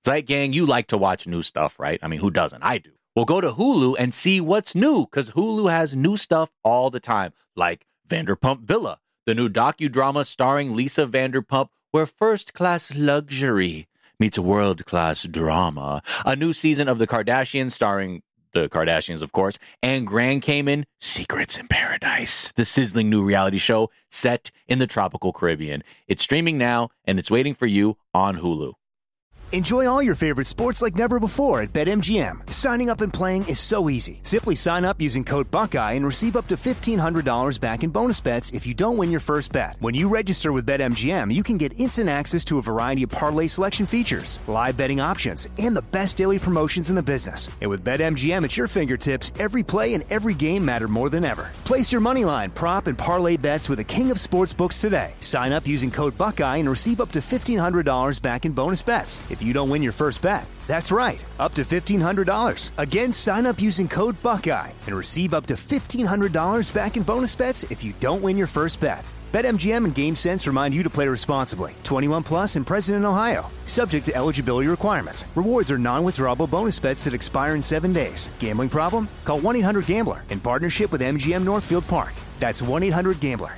Zeit Gang, you like to watch new stuff, right? I mean, who doesn't? I do. Well, go to Hulu and see what's new, because Hulu has new stuff all the time, like Vanderpump Villa, the new docudrama starring Lisa Vanderpump, where first-class luxury meets world-class drama. A new season of The Kardashians starring the Kardashians, of course, and Grand Cayman, Secrets in Paradise, the sizzling new reality show set in the tropical Caribbean. It's streaming now, and it's waiting for you on Hulu. Enjoy all your favorite sports like never before at BetMGM. Signing up and playing is so easy. Simply sign up using code Buckeye and receive up to $1,500 back in bonus bets if you don't win your first bet. When you register with BetMGM, you can get instant access to a variety of parlay selection features, live betting options, and the best daily promotions in the business. And with BetMGM at your fingertips, every play and every game matter more than ever. Place your moneyline, prop, and parlay bets with the king of sportsbooks today. Sign up using code Buckeye and receive up to $1,500 back in bonus bets if you don't win your first bet. That's right, up to $1,500. Again, sign up using code Buckeye and receive up to $1,500 back in bonus bets if you don't win your first bet. BetMGM and GameSense remind you to play responsibly. 21 plus and present in Ohio. Subject to eligibility requirements. Rewards are non-withdrawable bonus bets that expire in 7 days. Gambling problem? Call 1-800-GAMBLER in partnership with MGM Northfield Park. That's 1-800-GAMBLER.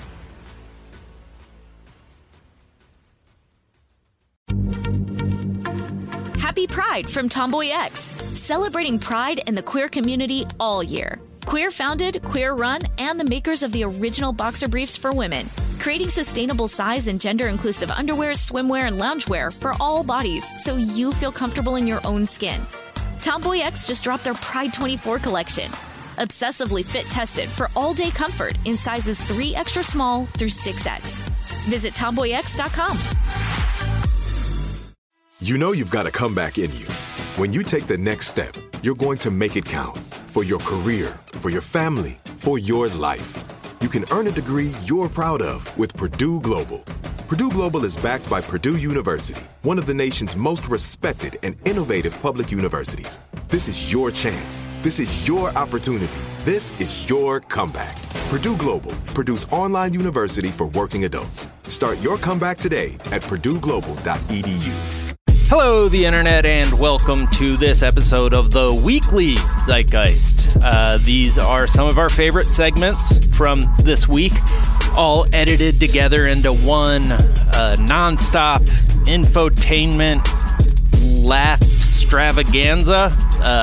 Happy Pride from Tomboy X, celebrating pride and the queer community all year. Queer founded, queer run, and the makers of the original boxer briefs for women, creating sustainable size and gender inclusive underwear, swimwear, and loungewear for all bodies so you feel comfortable in your own skin. Tomboy X just dropped their Pride 24 collection, obsessively fit tested for all day comfort in sizes 3 extra small through 6X. Visit tomboyx.com. You know you've got a comeback in you. When you take the next step, you're going to make it count. For your career, for your family, for your life. You can earn a degree you're proud of with Purdue Global. Purdue Global is backed by Purdue University, one of the nation's most respected and innovative public universities. This is your chance. This is your opportunity. This is your comeback. Purdue Global, Purdue's online university for working adults. Start your comeback today at purdueglobal.edu. Hello, the internet, and welcome to this episode of the Weekly Zeitgeist. These are some of our favorite segments from this week, all edited together into one nonstop infotainment laugh extravaganza.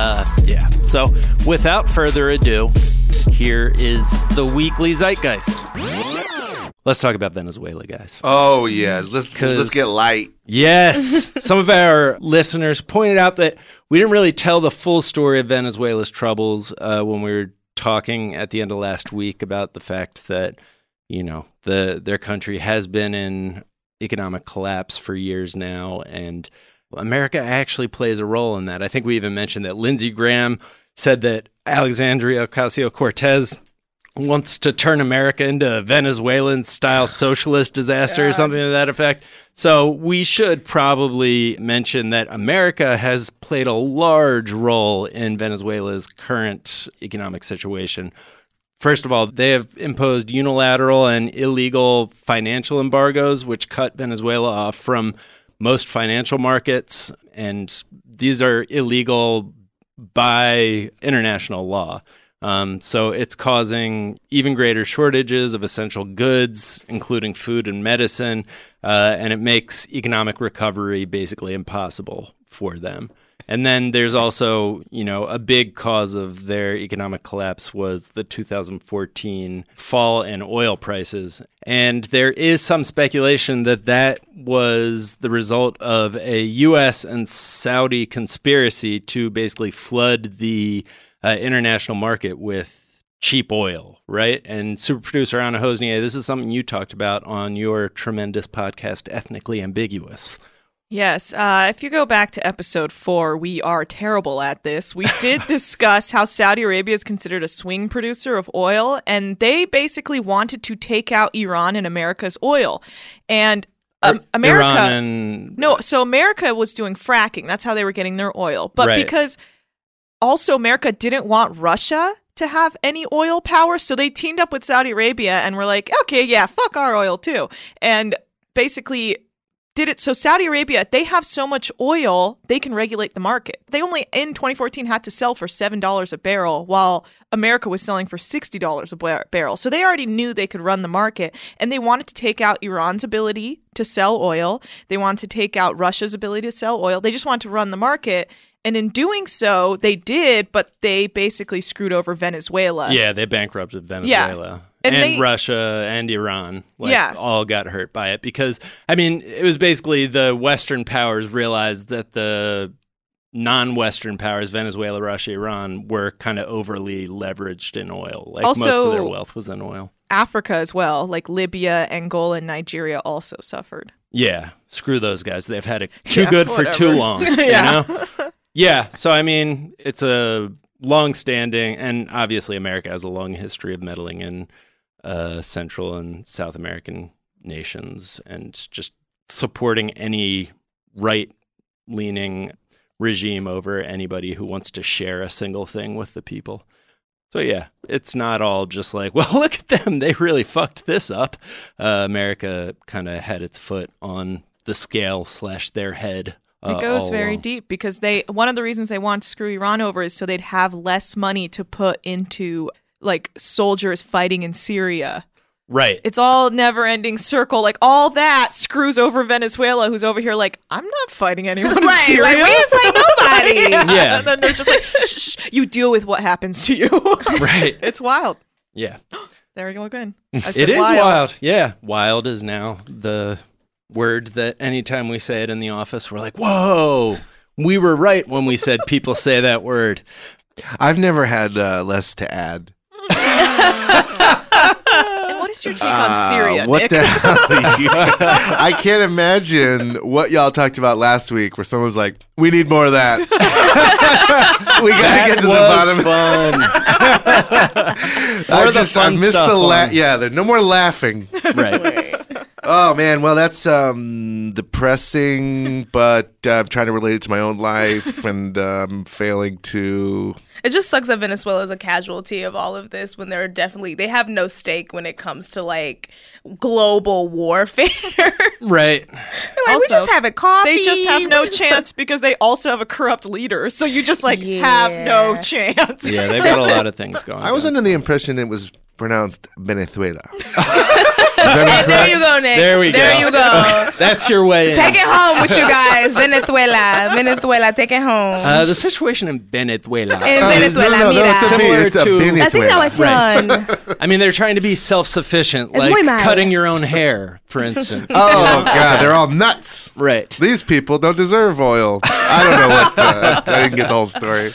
So without further ado, here is the Weekly Zeitgeist. Let's talk about Venezuela, guys. Oh, yeah. Let's get light. Yes. Some of our listeners pointed out that we didn't really tell the full story of Venezuela's troubles when we were talking at the end of last week about the fact that, you know, their country has been in economic collapse for years now, and America actually plays a role in that. I think we even mentioned that Lindsey Graham said that Alexandria Ocasio-Cortez wants to turn America into a Venezuelan-style socialist disaster or something to that effect. So we should probably mention that America has played a large role in Venezuela's current economic situation. First of all, they have imposed unilateral and illegal financial embargoes, which cut Venezuela off from most financial markets, and these are illegal by international law. So it's causing even greater shortages of essential goods, including food and medicine, and it makes economic recovery basically impossible for them. And then there's also, you know, a big cause of their economic collapse was the 2014 fall in oil prices. And there is some speculation that that was the result of a U.S. and Saudi conspiracy to basically flood the international market with cheap oil, right? And super producer Anna Hosnier, this is something you talked about on your tremendous podcast, Ethnically Ambiguous. Yes. If you go back to episode 4, we are terrible at this. We did discuss how Saudi Arabia is considered a swing producer of oil, and they basically wanted to take out Iran and America's oil. And so America was doing fracking. That's how they were getting their oil. But because also America didn't want Russia to have any oil power, so they teamed up with Saudi Arabia and were like, okay, yeah, fuck our oil too. And basically did it so Saudi Arabia, they have so much oil, they can regulate the market. They only, in 2014, had to sell for $7 a barrel, while America was selling for $60 a barrel. So they already knew they could run the market, and they wanted to take out Iran's ability to sell oil. They wanted to take out Russia's ability to sell oil. They just wanted to run the market. And in doing so, they did, but they basically screwed over Venezuela. Yeah, they bankrupted Venezuela. Yeah. And Russia and Iran all got hurt by it because, I mean, it was basically the Western powers realized that the non-Western powers, Venezuela, Russia, Iran, were kind of overly leveraged in oil. Like also, most of their wealth was in oil. Africa as well, like Libya, Angola, and Nigeria also suffered. Yeah, screw those guys. They've had it too good for too long, you know? Yeah, so I mean, it's a long-standing, and obviously America has a long history of meddling in Central and South American nations and just supporting any right-leaning regime over anybody who wants to share a single thing with the people. So yeah, it's not all just like, well, look at them, they really fucked this up. America kind of had its foot on the scale / their head. It goes very deep because one of the reasons they want to screw Iran over is so they'd have less money to put into like soldiers fighting in Syria. Right. It's all never-ending circle. Like all that screws over Venezuela, who's over here like, I'm not fighting anyone in Syria. Like, we ain't fight nobody. Yeah. And then they're just like, shh, you deal with what happens to you. Right. It's wild. Yeah. There we go again. It is wild. Yeah. Wild is now the word that anytime we say it in the office, we're like, whoa, we were right when we said people say that word. I've never had less to add. And what is your take on Syria, what Nick? the hell? I can't imagine what y'all talked about last week where someone's like, we need more of that. We got to get to the bottom. I missed the laugh. Yeah, there's no more laughing. Right. Oh, man. Well, that's depressing, but I'm trying to relate it to my own life, and I'm failing to... It just sucks that Venezuela is a casualty of all of this when they have no stake when it comes to like global warfare. Right. Like, we just have it coffee. They just have no chance because they also have a corrupt leader. So you just have no chance. Yeah, they've got a lot of things going on. I was under the impression it was pronounced Venezuela. There you go, Nick. There we go. There you go. That's your way in. Take it home with you guys. Venezuela, take it home. The situation in Venezuela. Venezuela, mira. Similar to La situación. I mean, they're trying to be self-sufficient, Es like muy mal. cutting your own hair, for instance. Oh, God, they're all nuts. Right. These people don't deserve oil. I don't know what... I didn't get the whole story.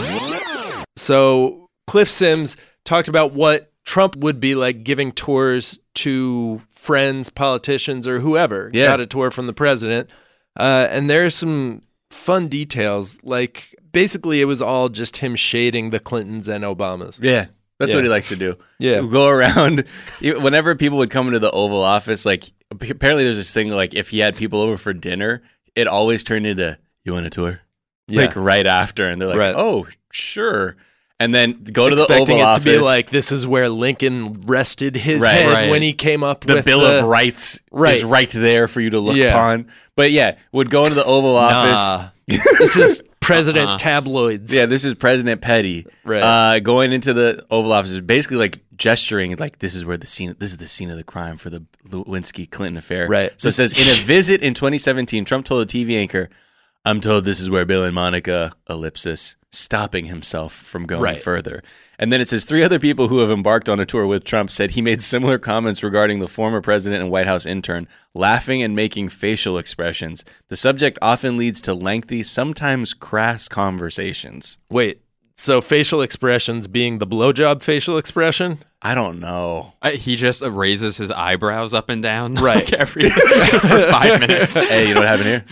So Cliff Sims talked about what Trump would be like giving tours to friends, politicians, or whoever got a tour from the president. And there's some fun details. Like, basically, it was all just him shading the Clintons and Obamas. Yeah. That's what he likes to do. Yeah. He'll go around. Whenever people would come into the Oval Office, like, apparently there's this thing, like, if he had people over for dinner, it always turned into, you want a tour? Yeah. Like, right after. And they're like, oh, sure. And then go to expecting the Oval it Office. to be like, this is where Lincoln rested his head when he came up the with Bill of Rights is right there for you to look upon. But yeah, would go into the Oval Office. This is President Tabloids. Yeah, this is President Petty. Right. Going into the Oval Office is basically like gesturing, like this is the scene of the crime for the Lewinsky-Clinton affair. Right. So it says, in a visit in 2017, Trump told a TV anchor, I'm told this is where Bill and Monica, ellipsis, stopping himself from going further. And then it says 3 other people who have embarked on a tour with Trump said he made similar comments regarding the former president and White House intern, laughing and making facial expressions. The subject often leads to lengthy, sometimes crass conversations. Wait, so facial expressions being the blowjob facial expression? I don't know. He just raises his eyebrows up and down, right? Every just for 5 minutes. Hey, you know what happened here?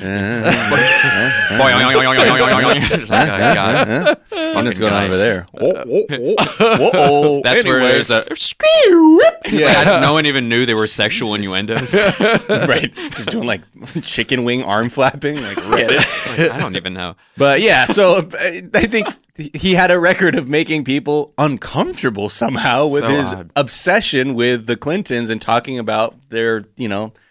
What's going on over there? That's where there's a no one even knew they were sexual innuendos. Right? He's doing like chicken wing arm flapping. Like, I don't even know. But yeah, so I think he had a record of making people uncomfortable somehow with his obsession with the Clintons and talking about their,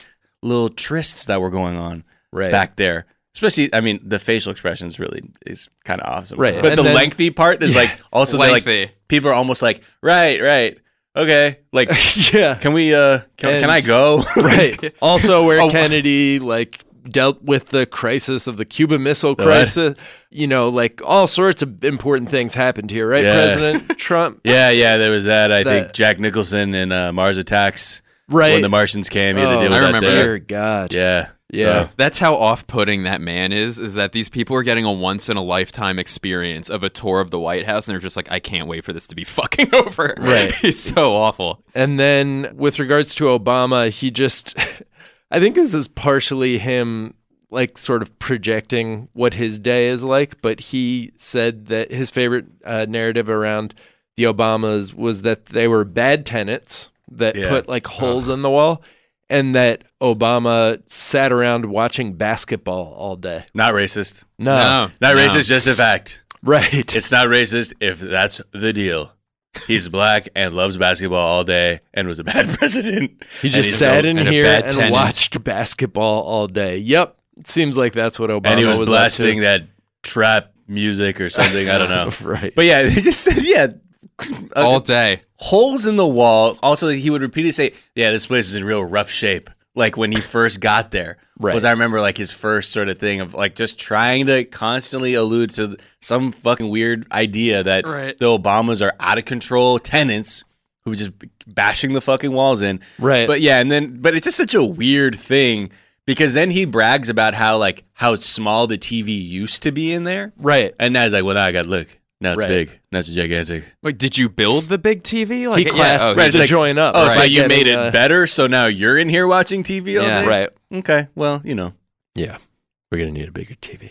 little trysts that were going on Right. back there. Especially, I mean, the facial expressions really is kind of awesome. Right. But And the then- lengthy part is like also they're Lengthy. like people are almost like right, okay, like Yeah. can we can I go? Right. Also, where Kennedy like dealt with the crisis of the Cuban Missile Crisis, you know, like all sorts of important things happened here, right, Yeah. President Trump? Yeah, there was that. I think Jack Nicholson in Mars Attacks, Right. when the Martians came, he had to deal with I that remember. there. Dear God. Yeah. Yeah. So- That's how off-putting that man is that these people are getting a once-in-a-lifetime experience of a tour of the White House, and they're just like, I can't wait for this to be fucking over. Right. He's so awful. And then with regards to Obama, he just, I think this is partially him like sort of projecting what his day is like, but he said that his favorite narrative around the Obamas was that they were bad tenants that put like holes in the wall, and that Obama sat around watching basketball all day. Not racist. No. Not racist, just a fact. Right. It's not racist if that's the deal. He's black and loves basketball all day and was a bad president. He And just he's sat so- in and a here bad and tenant. watched basketball all day. Yep. It seems like that's what Obama and he was up blasting to. that trap music or something. I don't know. Right. But yeah, they just said, All day. holes in the wall. Also, he would repeatedly say, yeah, this place is in real rough shape. Like when he first got there. Right. Was I remember like his first sort of thing of like just trying to constantly allude to some fucking weird idea that Right. the Obamas are out of control tenants who was just bashing the fucking walls in. Right. But yeah, but it's just such a weird thing because then he brags about how small the TV used to be in there. Right. And now he's like, well, now I got look. Now it's Right. big. Now it's gigantic. Wait, did you build the big TV? Like, He clasped right, it's the like, joint up. Oh, right? so you Getting, made it better? So now you're in here watching TV all Yeah. day? Right. Okay. Well, you know. Yeah. We're going to need a bigger TV.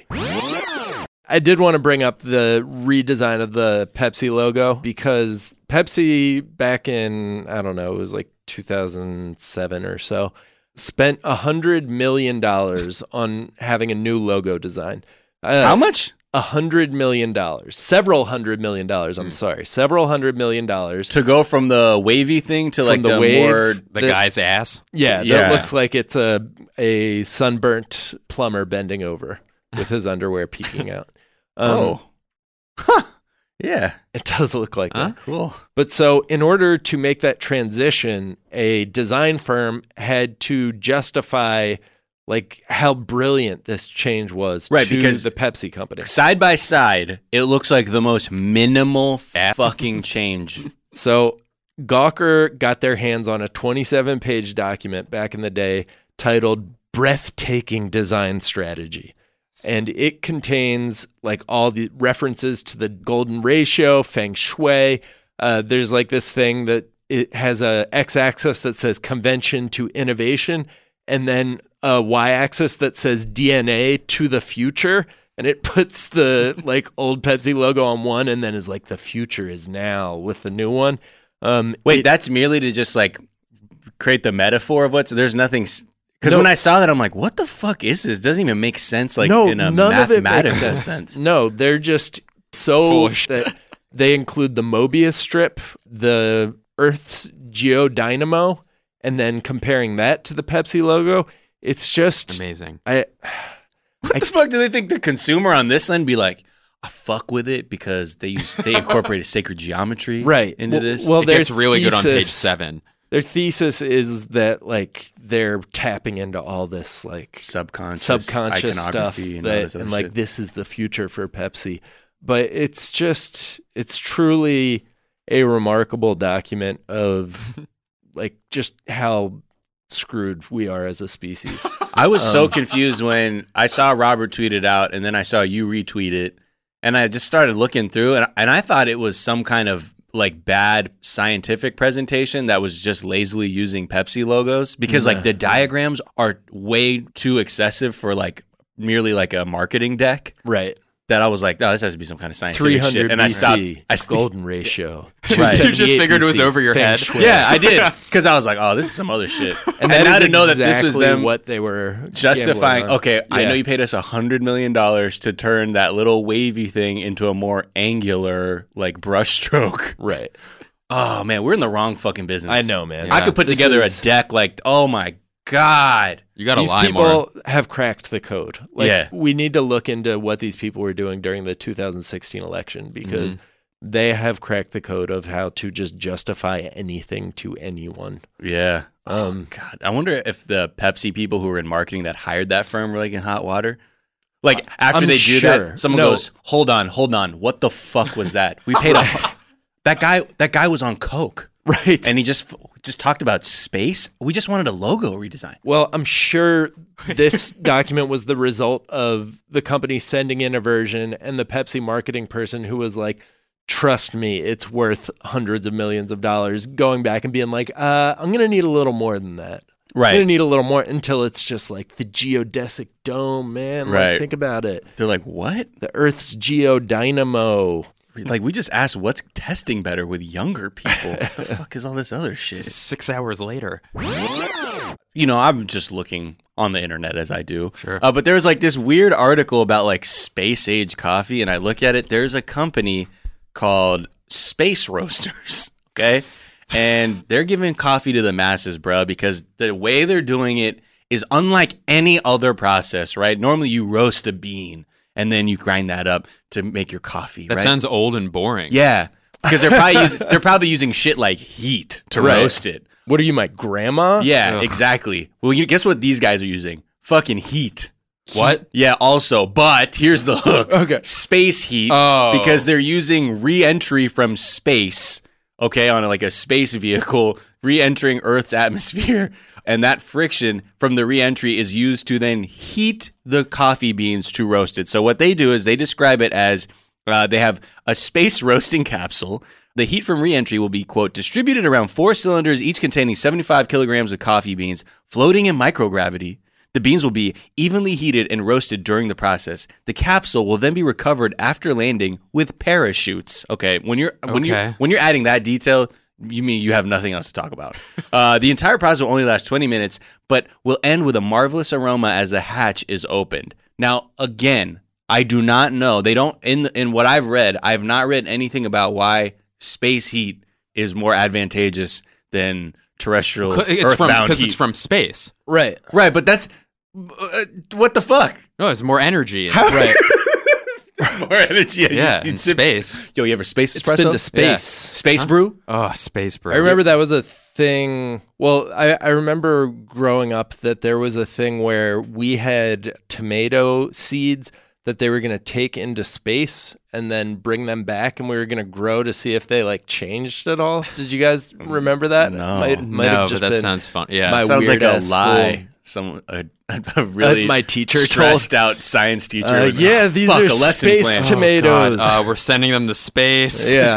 I did want to bring up the redesign of the Pepsi logo because Pepsi back in, I don't know, it was like 2007 or so, spent $100 million on having a new logo design. How much? $100 million. Several $100 million. I'm sorry. Several $100 million. To go from the wavy thing to like the the wave, more the guy's ass. Yeah, Yeah. that looks like it's a sunburnt plumber bending over with his underwear peeking out. Yeah. It does look like that. Cool. But so in order to make that transition, a design firm had to justify like how brilliant this change was Right, to because the Pepsi company. Side by side, it looks like the most minimal fucking change. So Gawker got their hands on a 27-page document back in the day titled Breathtaking Design Strategy. And it contains like all the references to the golden ratio, feng shui. There's like this thing that it has a x-axis that says convention to innovation, and then a y-axis that says DNA to the future. And it puts the like old Pepsi logo on one, and then is like the future is now with the new one. Wait, that's merely to just like create the metaphor of there's nothing. Because No. when I saw that, I'm like, what the fuck is this? Doesn't even make sense like no, in a none of it makes mathematical sense. No, they're just so that they include the Mobius strip, the Earth's geodynamo, and then comparing that to the Pepsi logo. It's just Amazing. What the fuck do they think the consumer on this end be like? I fuck with it because they incorporate a sacred geometry right into this. It gets really good on page 7. Their thesis is that like they're tapping into all this like subconscious stuff iconography and all this other and like shit. this is the future for Pepsi. But it's truly a remarkable document of like just how screwed we are as a species. I was so confused when I saw Robert tweet it out and then I saw you retweet it, and I just started looking through and I thought it was some kind of like bad scientific presentation that was just lazily using Pepsi logos because like the diagrams are way too excessive for like merely like a marketing deck. Right. That I was like, no, this has to be some kind of scientific 300 shit. And BC, I stopped. golden ratio. Right. You just figured it was BC, over your feng head. shui. Yeah, I did. Because I was like, oh, this is some other shit. And I that is didn't know that this was exactly them what they were justifying. gambling on. Okay, I Yeah. know you paid us $100 million to turn that little wavy thing into a more angular, like brushstroke. Right. Oh man, we're in the wrong fucking business. I know, man. I could put This together is- a deck like, oh my God. You got to These lie people more. have cracked the code. We need to look into what these people were doing during the 2016 election because they have cracked the code of how to just justify anything to anyone. Yeah. God. I wonder if the Pepsi people who were in marketing that hired that firm were like in hot water. Like after they do that, someone goes, hold on. What the fuck was that? We paid that guy was on coke. Right. And he just talked about space. We just wanted a logo redesign. Well, I'm sure this document was the result of the company sending in a version and the Pepsi marketing person who was like, trust me, it's worth hundreds of millions of dollars, going back and being like, I'm going to need a little more than that. Right. I'm going to need a little more until it's just like the geodesic dome, man. Right. Like, think about it. They're like, what? The Earth's geodynamo. Like, we just asked what's testing better with younger people. What the fuck is all this other shit? 6 hours later. You know, I'm just looking on the internet as I do. Sure. But there was like this weird article about like space age coffee, and I look at it. There's a company called Space Roasters, okay? And they're giving coffee to the masses, bro, because the way they're doing it is unlike any other process, right? Normally you roast a bean and then you grind that up to make your coffee, That right? sounds old and boring. Yeah, because they're probably using shit like heat to roast it. What are you, my grandma? Yeah, Ugh. exactly. Well, guess what these guys are using? Fucking heat. What? Yeah, also, but here's the hook. Okay. Space heat, because they're using re-entry from space, okay, on like a space vehicle, re-entering Earth's atmosphere, and that friction from the re-entry is used to then heat the coffee beans to roast it. So what they do is they describe it as they have a space roasting capsule. The heat from re-entry will be, quote, distributed around 4 cylinders, each containing 75 kilograms of coffee beans, floating in microgravity. The beans will be evenly heated and roasted during the process. The capsule will then be recovered after landing with parachutes. Okay, when you're adding that detail, you mean you have nothing else to talk about. The entire process will only last 20 minutes, but will end with a marvelous aroma as the hatch is opened. Now, again, I do not know. They don't in what I've read. I have not read anything about why space heat is more advantageous than terrestrial earthbound heat. Because it's from space. Right. Right, but that's what the fuck? No, it's more energy. Right. More energy. Yeah, in space. Yo, you ever space It's espresso? been to space. Yeah. Space brew? Oh, space brew. I remember that was a thing. Well, I remember growing up that there was a thing where we had tomato seeds that they were going to take into space and then bring them back, and we were going to grow to see if they like changed at all. Did you guys remember that? No. Might have No, just but that been sounds fun. Yeah. my Sounds like a weird-ass lie. school. A really My teacher stressed out science teacher. Yeah, these fuck, are a lesson space plan. tomatoes. We're sending them to space. Yeah.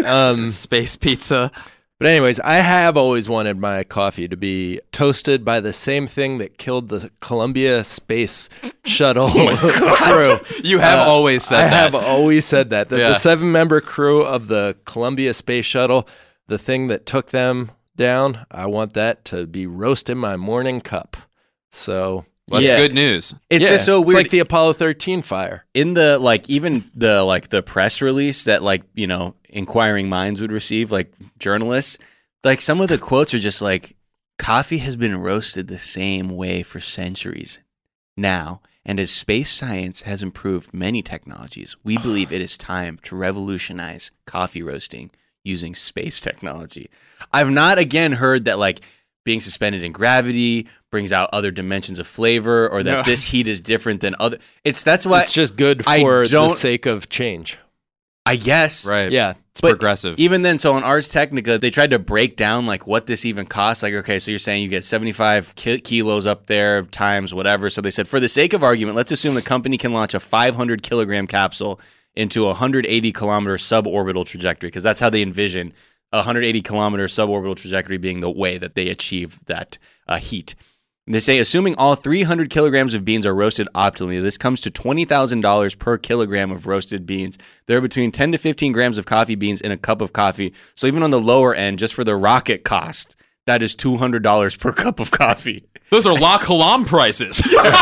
Space pizza. But anyways, I have always wanted my coffee to be toasted by the same thing that killed the Columbia Space Shuttle crew. You have always said I that. have always said that. Yeah. The 7-member crew of the Columbia Space Shuttle, the thing that took them down, I want that to be roast in my morning cup. So Well, that's good news. It's just so it's weird. like the Apollo 13 fire. In the even the press release that inquiring minds would receive, like journalists, like some of the quotes are just like, coffee has been roasted the same way for centuries now, and as space science has improved many technologies, we believe it is time to revolutionize coffee roasting using space technology. I've not again heard that like being suspended in gravity brings out other dimensions of flavor, or that this heat is different than other. That's why It's just good for the sake of change. I guess. Right. Yeah. It's progressive. Even then, so on Ars Technica, they tried to break down like what this even costs. Like, okay, so you're saying you get 75 kilos up there times whatever. So they said, for the sake of argument, let's assume the company can launch a 500 kilogram capsule into a 180 kilometer suborbital trajectory, because that's how they envision a 180 kilometer suborbital trajectory being the way that they achieve that heat. And they say, assuming all 300 kilograms of beans are roasted optimally, this comes to $20,000 per kilogram of roasted beans. There are between 10 to 15 grams of coffee beans in a cup of coffee. So even on the lower end, just for the rocket cost, that is $200 per cup of coffee. Those are La Colombe prices.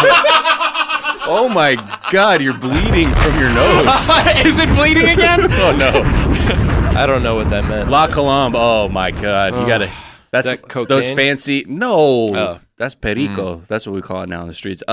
Oh my God, you're bleeding from your nose. Is it bleeding again? Oh no. I don't know what that meant. La Colombe, oh my God. You gotta, That's that cocaine? Those fancy. No, Oh. that's perico. That's what we call it now in the streets.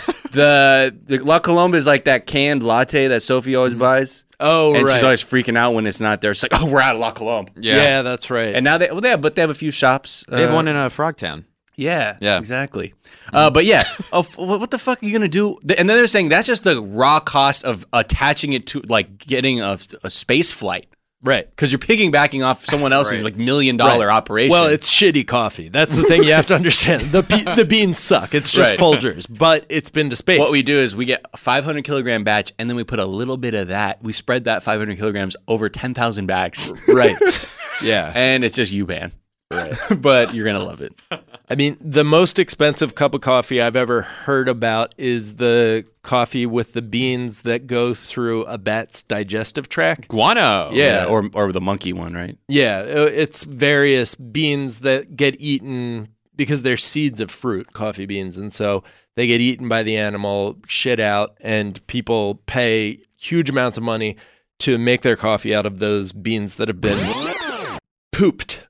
The La Colombe is like that canned latte that Sophie always buys. Oh, and right. she's always freaking out when it's not there. It's like, oh, we're out of La Colombe. Yeah, that's right. And now they have a few shops. They have one in Frogtown. Yeah, Yeah. exactly. But yeah, what the fuck are you gonna do? And then they're saying that's just the raw cost of attaching it to like getting a space flight, Right. because you're piggybacking off someone else's like $1 million operation. Well, it's shitty coffee. That's the thing you have to understand. The beans suck. It's just Right. Folgers, but it's been to space. What we do is we get a 500 kilogram batch, and then we put a little bit of that. We spread that 500 kilograms over 10,000 bags. Right. Yeah. And it's just U-Ban. Right. But you're going to love it. I mean, the most expensive cup of coffee I've ever heard about is the coffee with the beans that go through a bat's digestive tract. Guano. Yeah. Or the monkey one, right? Yeah, it's various beans that get eaten because they're seeds of fruit, coffee beans. And so they get eaten by the animal, shit out, and people pay huge amounts of money to make their coffee out of those beans that have been pooped.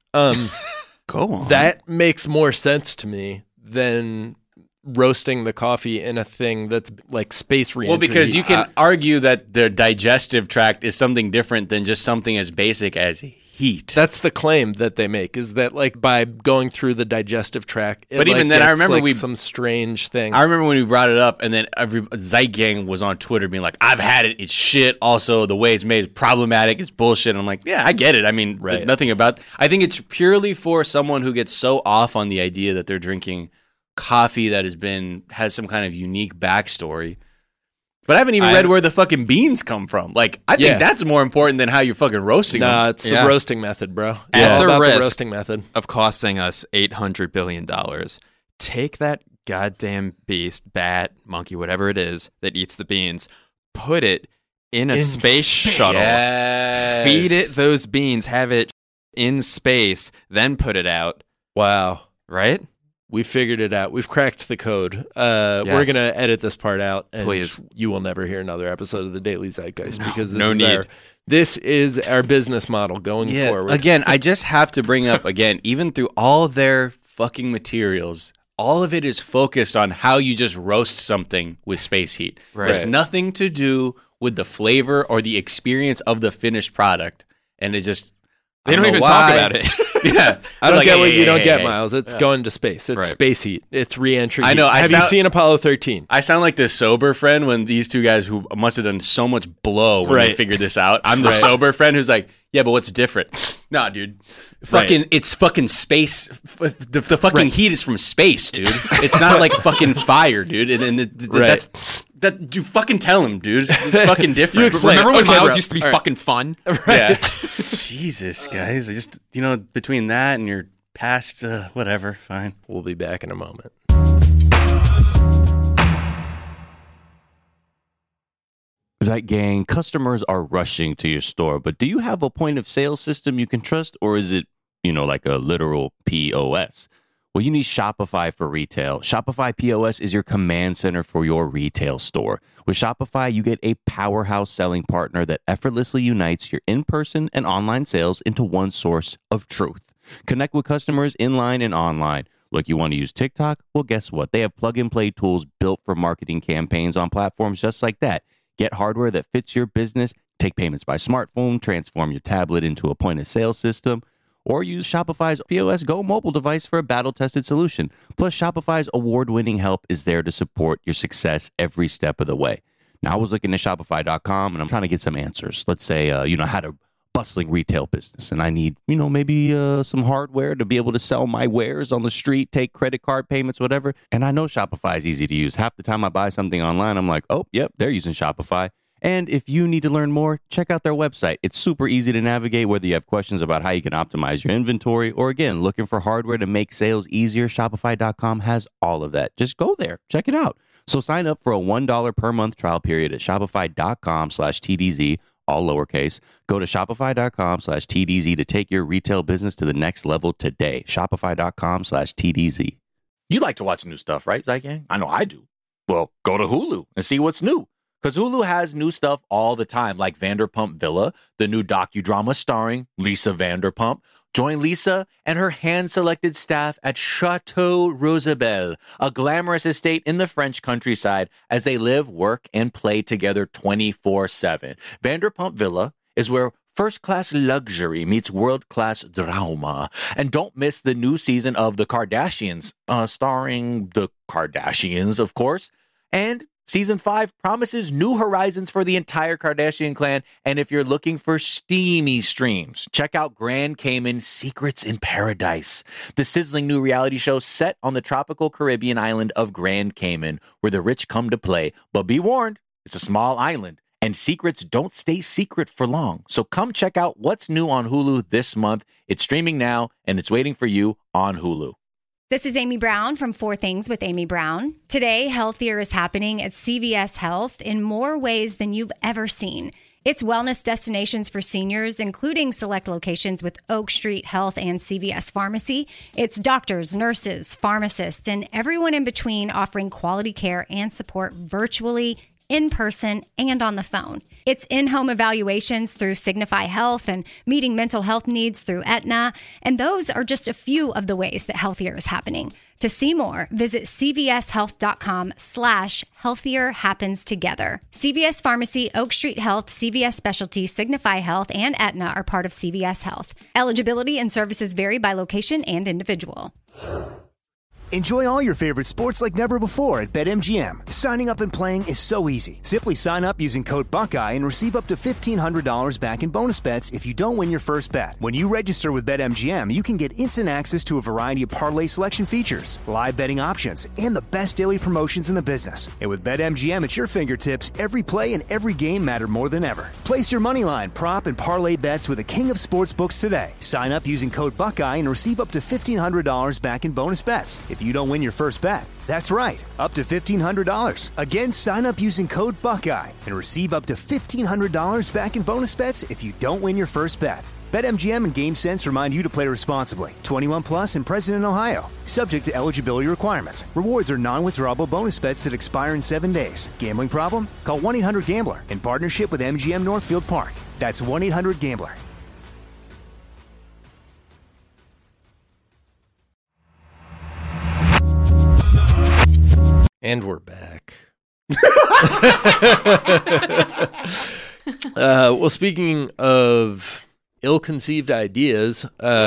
Go on. That makes more sense to me than roasting the coffee in a thing that's like space reentry. Well, because you can argue that the digestive tract is something different than just something as basic as heat. That's the claim that they make, is that like by going through the digestive tract, it But even like then, I gets, remember like, some strange thing. I remember when we brought it up, and then Zeitgang was on Twitter being like, I've had it, it's shit. Also, the way it's made is problematic, it's bullshit. And I'm like, yeah, I get it. I mean, Right. nothing about. I think it's purely for someone who gets so off on the idea that they're drinking coffee that has some kind of unique backstory. But I haven't even read where the fucking beans come from. Like, I think that's more important than how you're fucking roasting them. Nah, it's the roasting method, bro. It's At all the about risk the roasting method. of costing us $800 billion, take that goddamn beast, bat, monkey, whatever it is that eats the beans, put it in a space shuttle, feed it those beans, have it in space, then put it out. Wow. Right? We figured it out. We've cracked the code. We're going to edit this part out, and Please. you will never hear another episode of the Daily Zeitgeist because no this is our business model going forward. Again, I just have to bring up even through all their fucking materials, all of it is focused on how you just roast something with space heat. Right. It's nothing to do with the flavor or the experience of the finished product. And it just They don't even talk about it. Yeah. I don't Like, get hey, what hey, you don't hey, get, hey. Miles. It's going to space. It's Right. space heat. It's re-entry. I know. Heat. Have you seen Apollo 13? I sound like the sober friend when these two guys who must have done so much blow when they Right. figured this out. I'm the sober friend who's like, yeah, but what's different? Nah, dude. Fucking, it's fucking space. The fucking heat is from space, dude. It's not like fucking fire, dude. And that you fucking tell him, dude. It's fucking different. You explain. Remember when Okay, Miles bro. used to be fucking fun? Yeah. Jesus, guys. I just, between that and your past, whatever, fine. We'll be back in a moment. Zeitgang, customers are rushing to your store, but do you have a point of sale system you can trust, or is it, like a literal POS? Well, you need Shopify for retail. Shopify POS is your command center for your retail store. With Shopify, you get a powerhouse selling partner that effortlessly unites your in-person and online sales into one source of truth. Connect with customers in-line and online. Look, you want to use TikTok? Well, guess what? They have plug-and-play tools built for marketing campaigns on platforms just like that. Get hardware that fits your business, take payments by smartphone, transform your tablet into a point-of-sale system, or use Shopify's POS Go mobile device for a battle-tested solution. Plus, Shopify's award-winning help is there to support your success every step of the way. Now, I was looking at Shopify.com, and I'm trying to get some answers. Let's say, I had a bustling retail business, and I need, maybe some hardware to be able to sell my wares on the street, take credit card payments, whatever. And I know Shopify is easy to use. Half the time I buy something online, I'm like, oh, yep, they're using Shopify. And if you need to learn more, check out their website. It's super easy to navigate, whether you have questions about how you can optimize your inventory or, again, looking for hardware to make sales easier. Shopify.com has all of that. Just go there. Check it out. So sign up for a $1 per month trial period at shopify.com/TDZ, all lowercase. Go to shopify.com/TDZ to take your retail business to the next level today. Shopify.com/TDZ. You like to watch new stuff, right, Zeitgang? I know I do. Well, go to Hulu and see what's new. Because Hulu has new stuff all the time, like Vanderpump Villa, the new docudrama starring Lisa Vanderpump, Join Lisa and her hand-selected staff at Chateau Rosabelle, a glamorous estate in the French countryside, as they live, work, and play together 24/7. Vanderpump Villa is where first-class luxury meets world-class drama. And don't miss the new season of The Kardashians, starring the Kardashians, of course. And Season 5 promises new horizons for the entire Kardashian clan. And if you're looking for steamy streams, check out Grand Cayman Secrets in Paradise, the sizzling new reality show set on the tropical Caribbean island of Grand Cayman, where the rich come to play. But be warned, it's a small island, and secrets don't stay secret for long. So come check out what's new on Hulu this month. It's streaming now, and it's waiting for you on Hulu. This is Amy Brown from 4 Things with Amy Brown. Today, healthier is happening at CVS Health in more ways than you've ever seen. It's wellness destinations for seniors, including select locations with Oak Street Health and CVS Pharmacy. It's doctors, nurses, pharmacists, and everyone in between offering quality care and support virtually, in person, and on the phone. It's in-home evaluations through Signify Health and meeting mental health needs through Aetna. And those are just a few of the ways that healthier is happening. To see more, visit cvshealth.com/healthier happens together. CVS Pharmacy, Oak Street Health, CVS Specialty, Signify Health, and Aetna are part of CVS Health. Eligibility and services vary by location and individual. Enjoy all your favorite sports like never before at BetMGM. Signing up and playing is so easy. Simply sign up using code Buckeye and receive up to $1,500 back in bonus bets if you don't win your first bet. When you register with BetMGM, you can get instant access to a variety of parlay selection features, live betting options, and the best daily promotions in the business. And with BetMGM at your fingertips, every play and every game matter more than ever. Place your moneyline, prop, and parlay bets with the king of sportsbooks today. Sign up using code Buckeye and receive up to $1,500 back in bonus bets if you don't win your first bet. That's right, up to $1,500. Again, sign up using code Buckeye and receive up to $1,500 back in bonus bets if you don't win your first bet. BetMGM and GameSense remind you to play responsibly. 21 plus and present in Ohio. Subject to eligibility requirements. Rewards are non-withdrawable bonus bets that expire in 7 days. Gambling problem? Call 1-800-GAMBLER in partnership with MGM Northfield Park. That's 1-800-GAMBLER. And we're back. Well, speaking of ill-conceived ideas,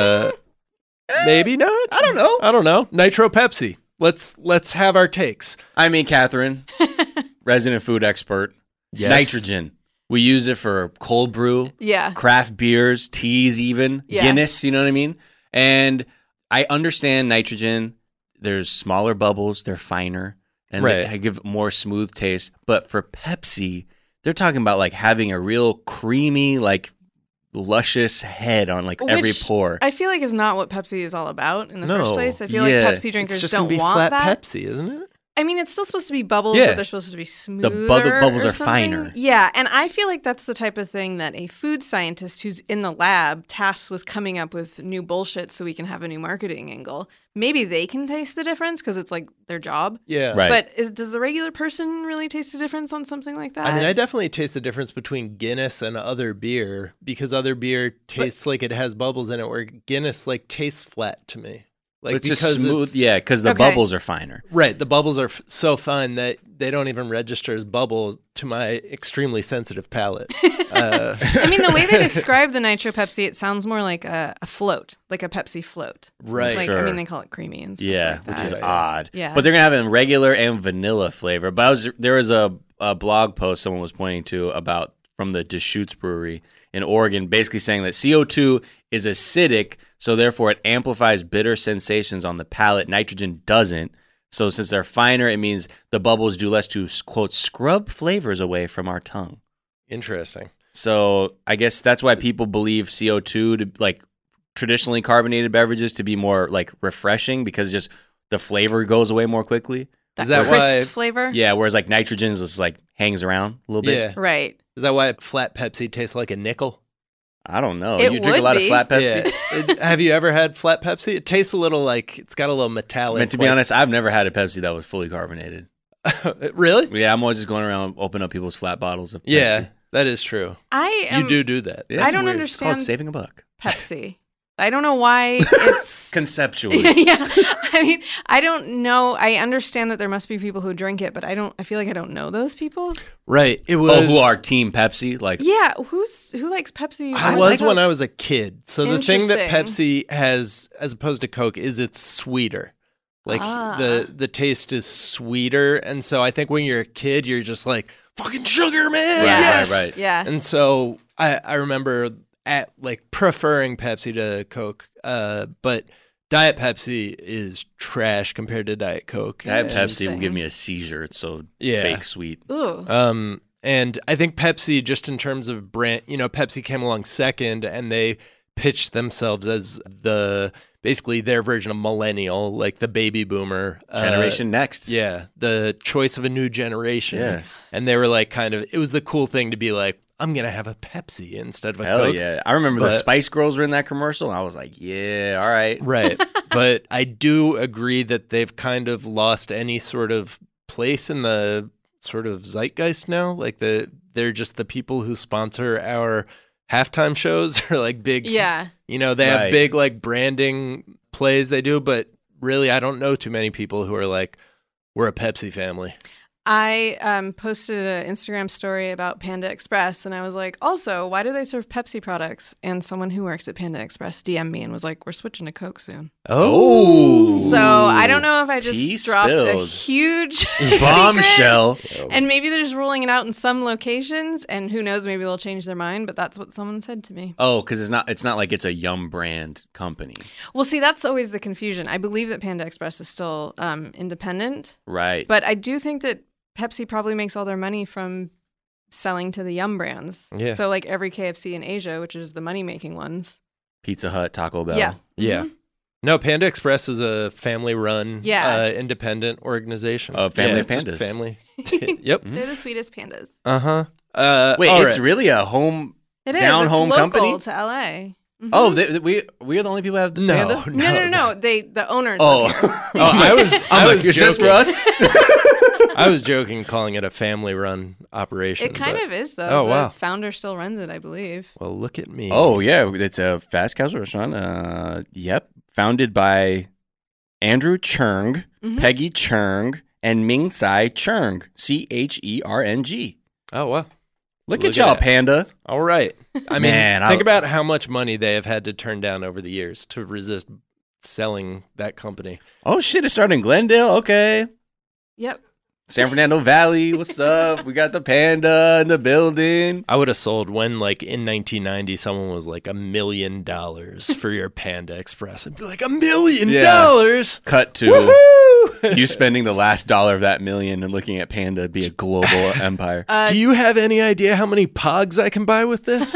maybe not. I don't know. Nitro Pepsi. Let's have our takes. I mean, Catherine, resident food expert. Yes. Nitrogen. We use it for cold brew, craft beers, teas, even Guinness. You know what I mean? And I understand nitrogen. There's smaller bubbles. They're finer. And they give more smooth taste. But for Pepsi, they're talking about like having a real creamy, like luscious head on like every pour. I feel like is not what Pepsi is all about in the first place. I feel like Pepsi drinkers it's just don't be want flat that. Pepsi, isn't it? I mean, it's still supposed to be bubbles, but they're supposed to be smoother. The bubbles are finer. Yeah, and I feel like that's the type of thing that a food scientist who's in the lab tasked with coming up with new bullshit so we can have a new marketing angle. Maybe they can taste the difference because it's like their job. Yeah. Right. But does the regular person really taste the difference on something like that? I mean, I definitely taste the difference between Guinness and other beer because other beer tastes like it has bubbles in it where Guinness like tastes flat to me. Like it's just smooth, because the bubbles are finer. Right, the bubbles are so fine that they don't even register as bubbles to my extremely sensitive palate. I mean, the way they describe the Nitro Pepsi, it sounds more like a float, like a Pepsi float. Right. Like, Sure. I mean, they call it creamy and stuff like that. Which is odd. Yeah. But they're going to have it in regular and vanilla flavor. But there was a blog post someone was pointing to about from the Deschutes Brewery in Oregon, basically saying that CO2 is acidic, so therefore it amplifies bitter sensations on the palate. Nitrogen doesn't. So since they're finer, it means the bubbles do less to, quote, scrub flavors away from our tongue. Interesting. So I guess that's why people believe CO2 to like traditionally carbonated beverages to be more like refreshing because just the flavor goes away more quickly. Is that crisp flavor? Yeah, whereas like nitrogen is just like hangs around a little bit. Yeah. Right. Is that why flat Pepsi tastes like a nickel? I don't know. It you drink a lot of flat Pepsi? Yeah. Have you ever had flat Pepsi? It tastes a little like, it's got a little metallic. I mean, to be honest, I've never had a Pepsi that was fully carbonated. Really? Yeah, I'm always just going around opening up people's flat bottles of Pepsi. Yeah, that is true. You do that. Yeah, I don't weird. understand. It's called saving a buck. Pepsi. I don't know why it's conceptually. Yeah, I mean, I don't know. I understand that there must be people who drink it, but I feel like I don't know those people. Right. It was. who are Team Pepsi? Like, yeah, who likes Pepsi? I was when I was a kid. So the thing that Interesting. Pepsi has, as opposed to Coke, is it's sweeter. Like the taste is sweeter, and so I think when you're a kid, you're just like fucking sugar, man. Right. Yeah. And so I remember preferring Pepsi to Coke, but Diet Pepsi is trash compared to Diet Coke. Diet Pepsi will give me a seizure. It's so fake sweet. Ooh. And I think Pepsi, just in terms of brand, Pepsi came along second, and they pitched themselves as basically their version of millennial, like the baby boomer. Generation next. Yeah, the choice of a new generation. Yeah. And they were like it was the cool thing to be like, I'm going to have a Pepsi instead of a Hell Coke. yeah. I remember the Spice Girls were in that commercial, and I was like, yeah, all right. Right. But I do agree that they've kind of lost any sort of place in the sort of zeitgeist now. Like they're just the people who sponsor our halftime shows or like big, they have big like branding plays they do, but really I don't know too many people who are like, we're a Pepsi family. I posted an Instagram story about Panda Express, and I was like, also, why do they serve Pepsi products? And someone who works at Panda Express DM'd me and was like, we're switching to Coke soon. Oh. So I don't know if I just Tea dropped spilled. a huge bombshell. And maybe they're just rolling it out in some locations, and who knows, maybe they'll change their mind, but that's what someone said to me. Oh, because it's not like it's a Yum brand company. Well, see, that's always the confusion. I believe that Panda Express is still independent. Right. But I do think that Pepsi probably makes all their money from selling to the Yum brands. Yeah. So like every KFC in Asia, which is the money-making ones. Pizza Hut, Taco Bell. Yeah. Yeah. No, Panda Express is a family-run, independent organization. Family of pandas. Family. Yep. They're the sweetest pandas. Uh-huh. Wait, all it's right. really a home It is. down It's home local company? to LA. Mm-hmm. Oh, we're the only people who have the panda? No. The owners. Oh. live here. I was it's just for us? I was joking calling it a family-run operation. It kind of is, though. Oh, the wow. founder still runs it, I believe. Well, look at me. Oh, yeah. It's a fast casual restaurant. Yep. Founded by Andrew Cheng, Peggy Cheng, and Ming Tsai Cheng. CHERNG. Oh, wow. Look at y'all, that. Panda. All right. I mean, Man, think about how much money they have had to turn down over the years to resist selling that company. Oh, shit. It started in Glendale. Okay. Yep. San Fernando Valley. What's up? We got the Panda in the building. I would have sold when, like, in 1990, someone was like, $1 million for your Panda Express. I'd be like, $1 million? Cut to you spending the last dollar of that million and looking at Panda be a global empire. Do you have any idea how many Pogs I can buy with this?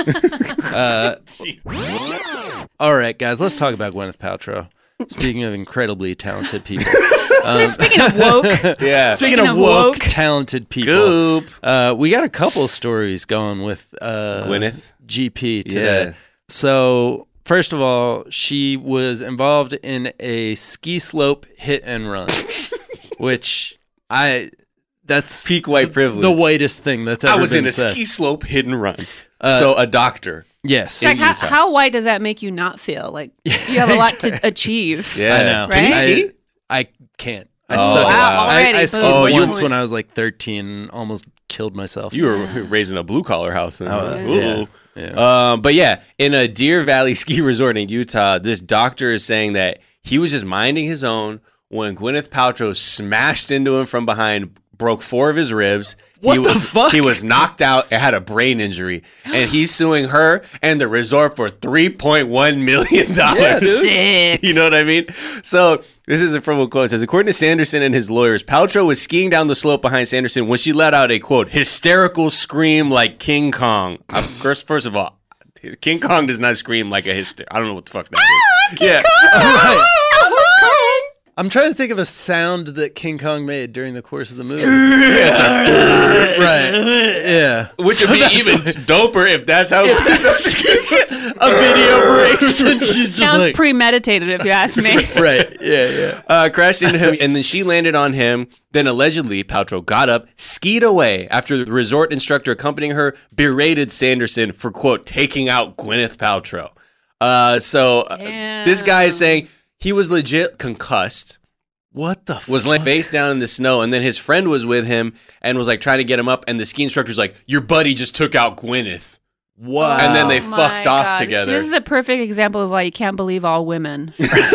All right, guys, let's talk about Gwyneth Paltrow. Speaking of incredibly talented people. Speaking of woke. Yeah. Speaking of woke, talented people. Goop. We got a couple stories going with Gwyneth GP today. Yeah. So, first of all, she was involved in a ski slope hit and run, which that's peak white privilege. The whitest thing that's ever been said. I was in a ski slope hit and run. So a doctor. Yes. Like how white does that make you not feel? Like you have a lot to achieve. Yeah. I know. Right? Can you ski? I can't. I Oh, suck at wow. Already, I boom. skied you- once when I was like 13, almost killed myself. You were raised in a blue collar house. Then. Yeah. But yeah, in a Deer Valley ski resort in Utah, this doctor is saying that he was just minding his own when Gwyneth Paltrow smashed into him from behind, broke 4 of his ribs. What the fuck? He was knocked out and had a brain injury. And he's suing her and the resort for $3.1 million. Yeah, dude. Sick. You know what I mean? So this is from a quote. It says, according to Sanderson and his lawyers, Paltrow was skiing down the slope behind Sanderson when she let out a, quote, hysterical scream like King Kong. First of all, King Kong does not scream like a hysterical. I don't know what the fuck that is. Yeah. I'm trying to think of a sound that King Kong made during the course of the movie. It's Right. Yeah. Which would be even doper if that's how a video breaks and she's just Sounds like premeditated, if you ask me. right. Yeah. crashed into him, and then she landed on him. Then allegedly, Paltrow got up, skied away after the resort instructor accompanying her berated Sanderson for, quote, taking out Gwyneth Paltrow. This guy is saying he was legit concussed. What the was laying face down in the snow, and then his friend was with him and was like trying to get him up, and the ski instructor's like, your buddy just took out Gwyneth. Wow. And then they fucked off together. This is a perfect example of why you can't believe all women.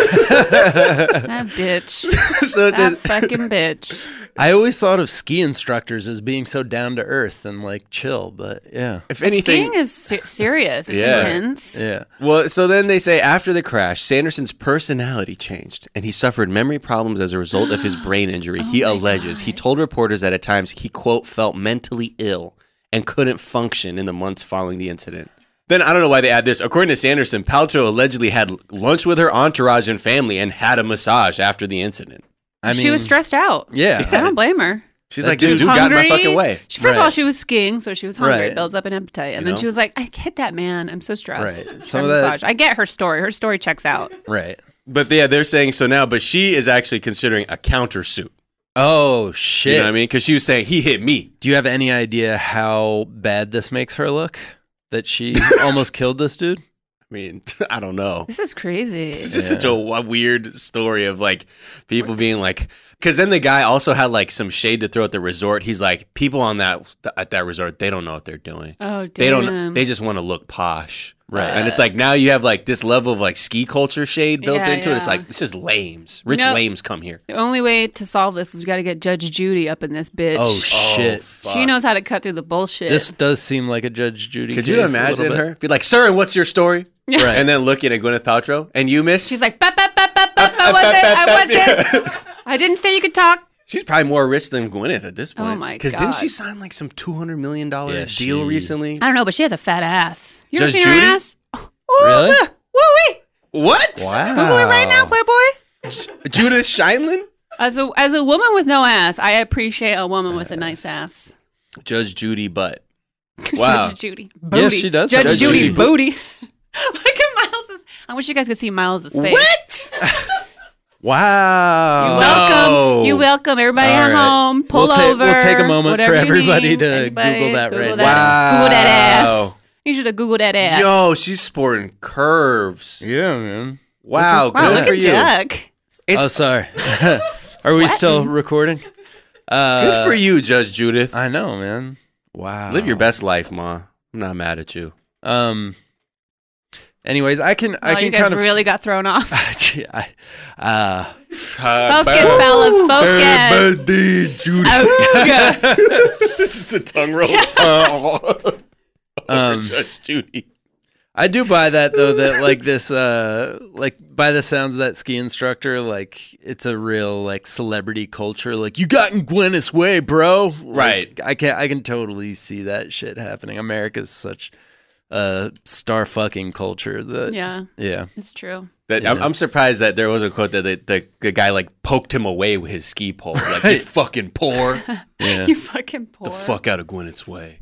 That bitch. That fucking bitch. I always thought of ski instructors as being so down to earth and like chill, but yeah. If anything, skiing is serious. It's intense. Yeah. Well, so then they say after the crash, Sanderson's personality changed and he suffered memory problems as a result of his brain injury. He alleges. He told reporters that at times he, quote, felt mentally ill and couldn't function in the months following the incident. Then I don't know why they add this. According to Sanderson, Paltrow allegedly had lunch with her entourage and family and had a massage after the incident. She was stressed out. Yeah. I don't blame her. She's like, this dude got in my fucking way. First of all, she was skiing, so she was hungry. Right. It builds up an appetite. And then she was like, I hit that man. I'm so stressed. Right. Some of that. I get her story. Her story checks out. Right. But yeah, they're saying so now, but she is actually considering a countersuit. Oh, shit. You know what I mean? Because she was saying, he hit me. Do you have any idea how bad this makes her look? That she almost killed this dude? I mean, I don't know. This is crazy. It's just such a weird story of like people being like, because then the guy also had like some shade to throw at the resort. He's like, people on at that resort, they don't know what they're doing. Oh, damn. They don't. They just want to look posh. Right. And it's like now you have like this level of like ski culture shade built into it. It's yeah. like, this is lames. Rich lames come here. The only way to solve this is we got to get Judge Judy up in this bitch. Oh, shit. She knows how to cut through the bullshit. This does seem like a Judge Judy Could case you a little imagine bit. her? Be like, sir, and what's your story? Right. And then looking at Gwyneth Paltrow. And you, miss? She's like, I wasn't. I didn't say you could talk. She's probably more rich than Gwyneth at this point. Oh, my Because didn't God. she sign like some $200 million deal recently? I don't know, but she has a fat ass. You ever Judge seen Judy? her ass? Really? Woo-wee. What? Wow. Google it right now, Playboy. Judith Scheindlin? As a woman with no ass, I appreciate a woman with a nice ass. Judge Judy butt. Wow. Judge Judy. Yeah, Booty. she does. Judge have Judy Judy. booty. Look at Miles's. I wish you guys could see Miles's face. What? Wow. Welcome. You welcome. Everybody All at right. home. Pull over. We'll take a moment whatever for you everybody need. to Anybody, Google that right now. Wow. Google that ass. You should have Googled that ass. Yo, she's sporting curves. Yeah, man. Wow, wow, good look for at you. Jack. Oh, sorry. Are we still recording? Good for you, Judge Judith. I know, man. Wow. Live your best life, Ma. I'm not mad at you. Anyways, I can you kind guys of really got thrown off. Focus, fellas, focus. Birthday, Judy. It's just a tongue roll. Judge Judy. I do buy that though. That like this, like by the sounds of that ski instructor, like it's a real like celebrity culture. Like you got in Gwyneth's way, bro. Right. Like, I can totally see that shit happening. America's such a star fucking culture that Yeah, it's true. That Yeah. I'm surprised that there was a quote that the guy like poked him away with his ski pole. Like, you fucking poor. Yeah. You fucking poor. The fuck out of Gwyneth's way.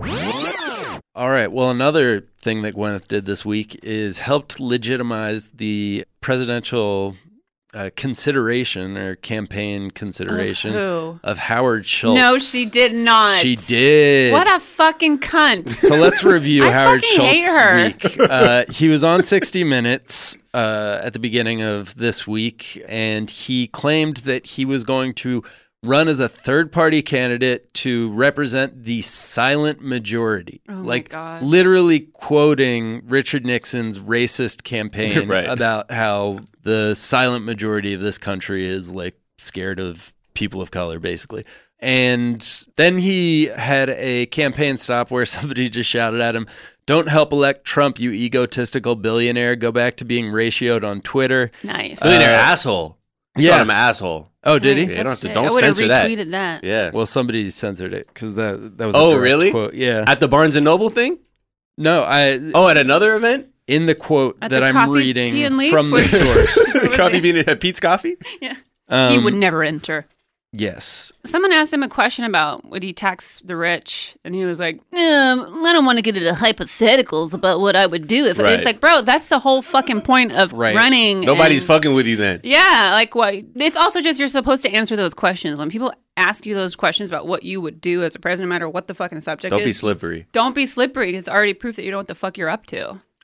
All right. Well, another thing that Gwyneth did this week is helped legitimize the presidential consideration or campaign consideration Of who? of Howard Schultz. No, she did not. She did. What a fucking cunt. So let's review I Howard fucking hate Schultz's her. week. He was on 60 Minutes at the beginning of this week, and he claimed that he was going to run as a third-party candidate to represent the silent majority. Oh my like God. literally quoting Richard Nixon's racist campaign Right. about how the silent majority of this country is like scared of people of color, basically. And then he had a campaign stop where somebody just shouted at him, "Don't help elect Trump, you egotistical billionaire. Go back to being ratioed on Twitter." Nice. Billionaire asshole. Yeah. Called him an asshole. Oh, did he? Yeah, you don't have to- Sick. don't I would've censor that. retweeted that. Yeah. Well, somebody censored it because that was Oh, a direct really? quote. Yeah. At the Barnes and Noble thing? No, Oh, at another event? in the quote At that the I'm Coffee, reading Tea, and Leaf from the was- source. Coffee bean at Pete's Coffee? He would never enter. Yes. Someone asked him a question about would he tax the rich, and he was like, I don't want to get into hypotheticals about what I would do if Right. it's like, bro, that's the whole fucking point of Right. running. Nobody's and- fucking with you then. Yeah, like what? It's also just you're supposed to answer those questions. When people ask you those questions about what you would do as a president, no matter what the fucking subject Don't is, be slippery. don't be slippery. It's already proof that you know what the fuck you're up to.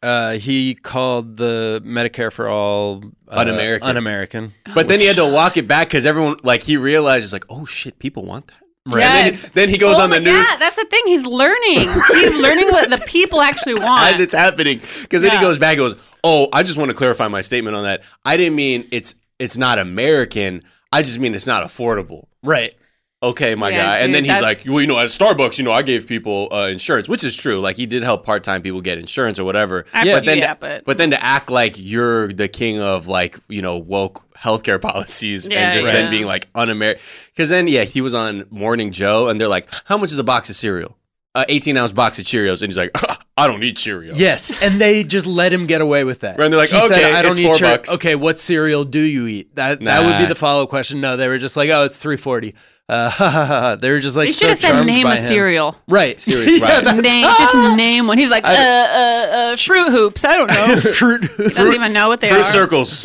He called the Medicare for All un-American. But then he had to walk it back because everyone, like, he realizes, like, oh shit, people want that. Right. Yes. And then he goes on the news. Yeah, that's the thing. He's learning. He's learning what the people actually want. As it's happening. Because then he goes back and goes, oh, I just want to clarify my statement on that. I didn't mean it's not American. I just mean it's not affordable. Right. Okay, my guy. And then he's like, well, at Starbucks, I gave people insurance, which is true. Like, he did help part-time people get insurance or whatever. But then to act like you're the king of, like, woke healthcare policies and just then being like un-American. Because then, he was on Morning Joe, and they're like, how much is a box of cereal? 18-ounce box of Cheerios. And he's like, I don't eat Cheerios. Yes, and they just let him get away with that. Right, and they're like, he said, I don't eat $4. Okay, what cereal do you eat? That would be the follow-up question. No, they were just like, oh, it's $3.40. They were just like, they should have said name a cereal. Right. Cereal, right. Just name one. He's like, Fruit Hoops. I don't know. Fruit Hoops. Doesn't even know what they are. Fruit Circles.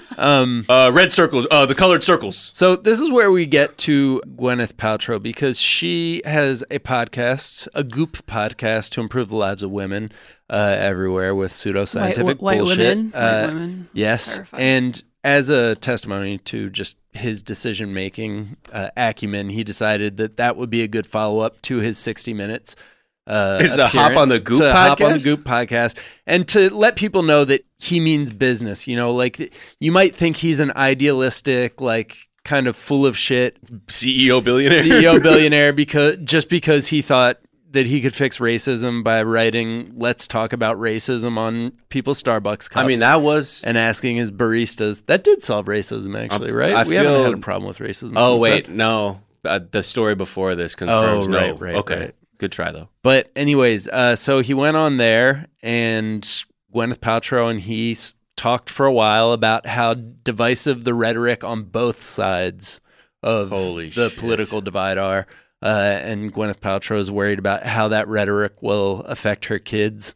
Red circles. The colored circles. So this is where we get to Gwyneth Paltrow, because she has a podcast, a Goop podcast, to improve the lives of women everywhere with pseudoscientific white bullshit. Women. White women. Yes. Terrifying. And as a testimony to just his decision-making acumen, he decided that would be a good follow-up to his 60 Minutes Is to hop on the Goop podcast? Hop on the Goop podcast and to let people know that he means business. Like, you might think he's an idealistic, like, kind of full of shit CEO billionaire because he thought that he could fix racism by writing "Let's talk about racism" on people's Starbucks cups. I mean, that was... And asking his baristas. That did solve racism, actually, right? We haven't had a problem with racism since then. No. The story before this confirms no. Right. Okay. Right. Good try, though. But anyways, so he went on there, and Gwyneth Paltrow and he talked for a while about how divisive the rhetoric on both sides of the political divide are. And Gwyneth Paltrow is worried about how that rhetoric will affect her kids.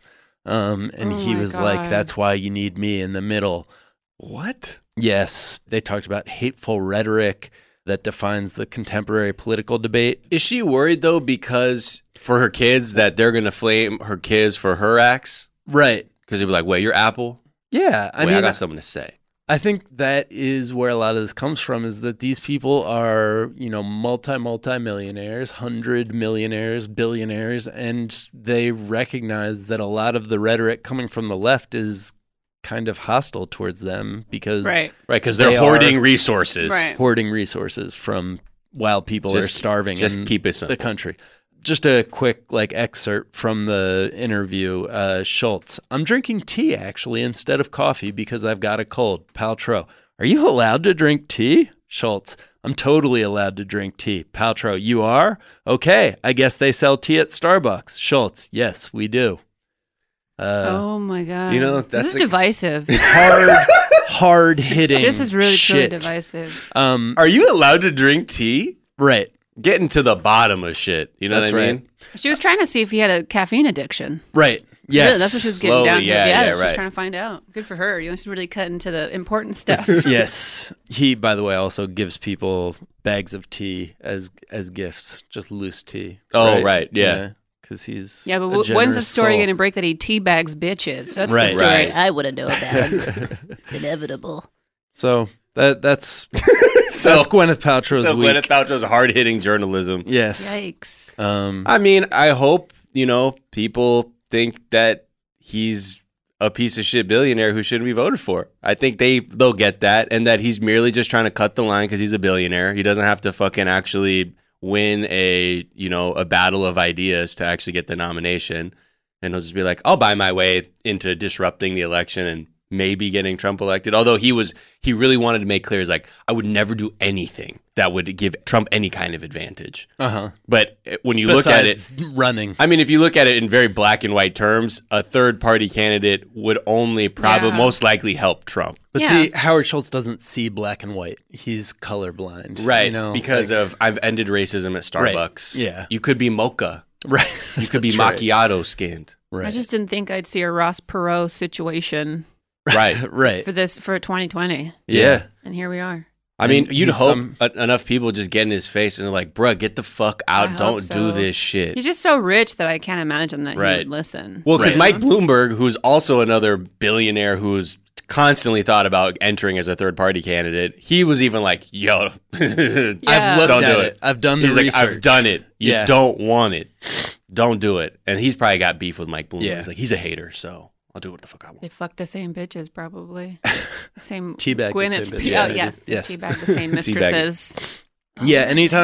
And he was like, that's why you need me in the middle. What? Yes. They talked about hateful rhetoric that defines the contemporary political debate. Is she worried, though, because for her kids that they're going to flame her kids for her acts? Right. Because they'll be like, wait, you're Apple? Yeah. I got something to say. I think that is where a lot of this comes from, is that these people are, multi-millionaires, 100 millionaires, billionaires, and they recognize that a lot of the rhetoric coming from the left is kind of hostile towards them because because they're hoarding resources. Right. Hoarding resources from while people are starving in the country. Just a quick excerpt from the interview. Schultz, I'm drinking tea actually instead of coffee because I've got a cold. Paltrow, are you allowed to drink tea? Schultz, I'm totally allowed to drink tea. Paltrow, you are? Okay, I guess they sell tea at Starbucks. Schultz, yes, we do. Oh my God. This is divisive. Hard hitting. This is really shit. truly divisive. Are you allowed to drink tea? Right. Getting to the bottom of shit. You know That's what I mean? right. She was trying to see if he had a caffeine addiction. Right. Yes. Really, that's what she was getting down to. Yeah, she was trying to find out. Good for her. She's really cutting to the important stuff. Yes. He, by the way, also gives people bags of tea as gifts, just loose tea. Oh, right. Yeah. Because he's but when's the story going to break that he teabags bitches? That's the story. Right. I want to know about. It's inevitable. So that's Gwyneth Paltrow's week. Gwyneth Paltrow's hard-hitting journalism. Yes. Yikes. I mean, I hope, people think that he's a piece of shit billionaire who shouldn't be voted for. I think they'll get that, and that he's merely just trying to cut the line because he's a billionaire. He doesn't have to fucking actually win a battle of ideas to actually get the nomination. And he'll just be like, I'll buy my way into disrupting the election and maybe getting Trump elected. Although he really wanted to make clear, is like, I would never do anything that would give Trump any kind of advantage. But when you look at it, running. I mean, if you look at it in very black and white terms, a third party candidate would only most likely help Trump. But see, Howard Schultz doesn't see black and white. He's colorblind. Right. Because I've ended racism at Starbucks. Right. Yeah. You could be mocha. Right. You could be macchiato skinned. Right. I just didn't think I'd see a Ross Perot situation. Right. Right. For 2020. Yeah. And here we are. I mean, you'd hope enough people just get in his face and they're like, bruh, get the fuck out. Don't do this shit. He's just so rich that I can't imagine that he would listen. Well, because Mike Bloomberg, who's also another billionaire who's constantly thought about entering as a third-party candidate, he was even like, yo, I've looked at it. I've done the research. Like, I've done it. You don't want it. Don't do it. And he's probably got beef with Mike Bloomberg. He's like, he's a hater, so I'll do what the fuck I want. They fuck the same bitches, probably. The same teabag Gwyneth. the same bitches. Oh, yes. Teabag the same mistresses. Yeah,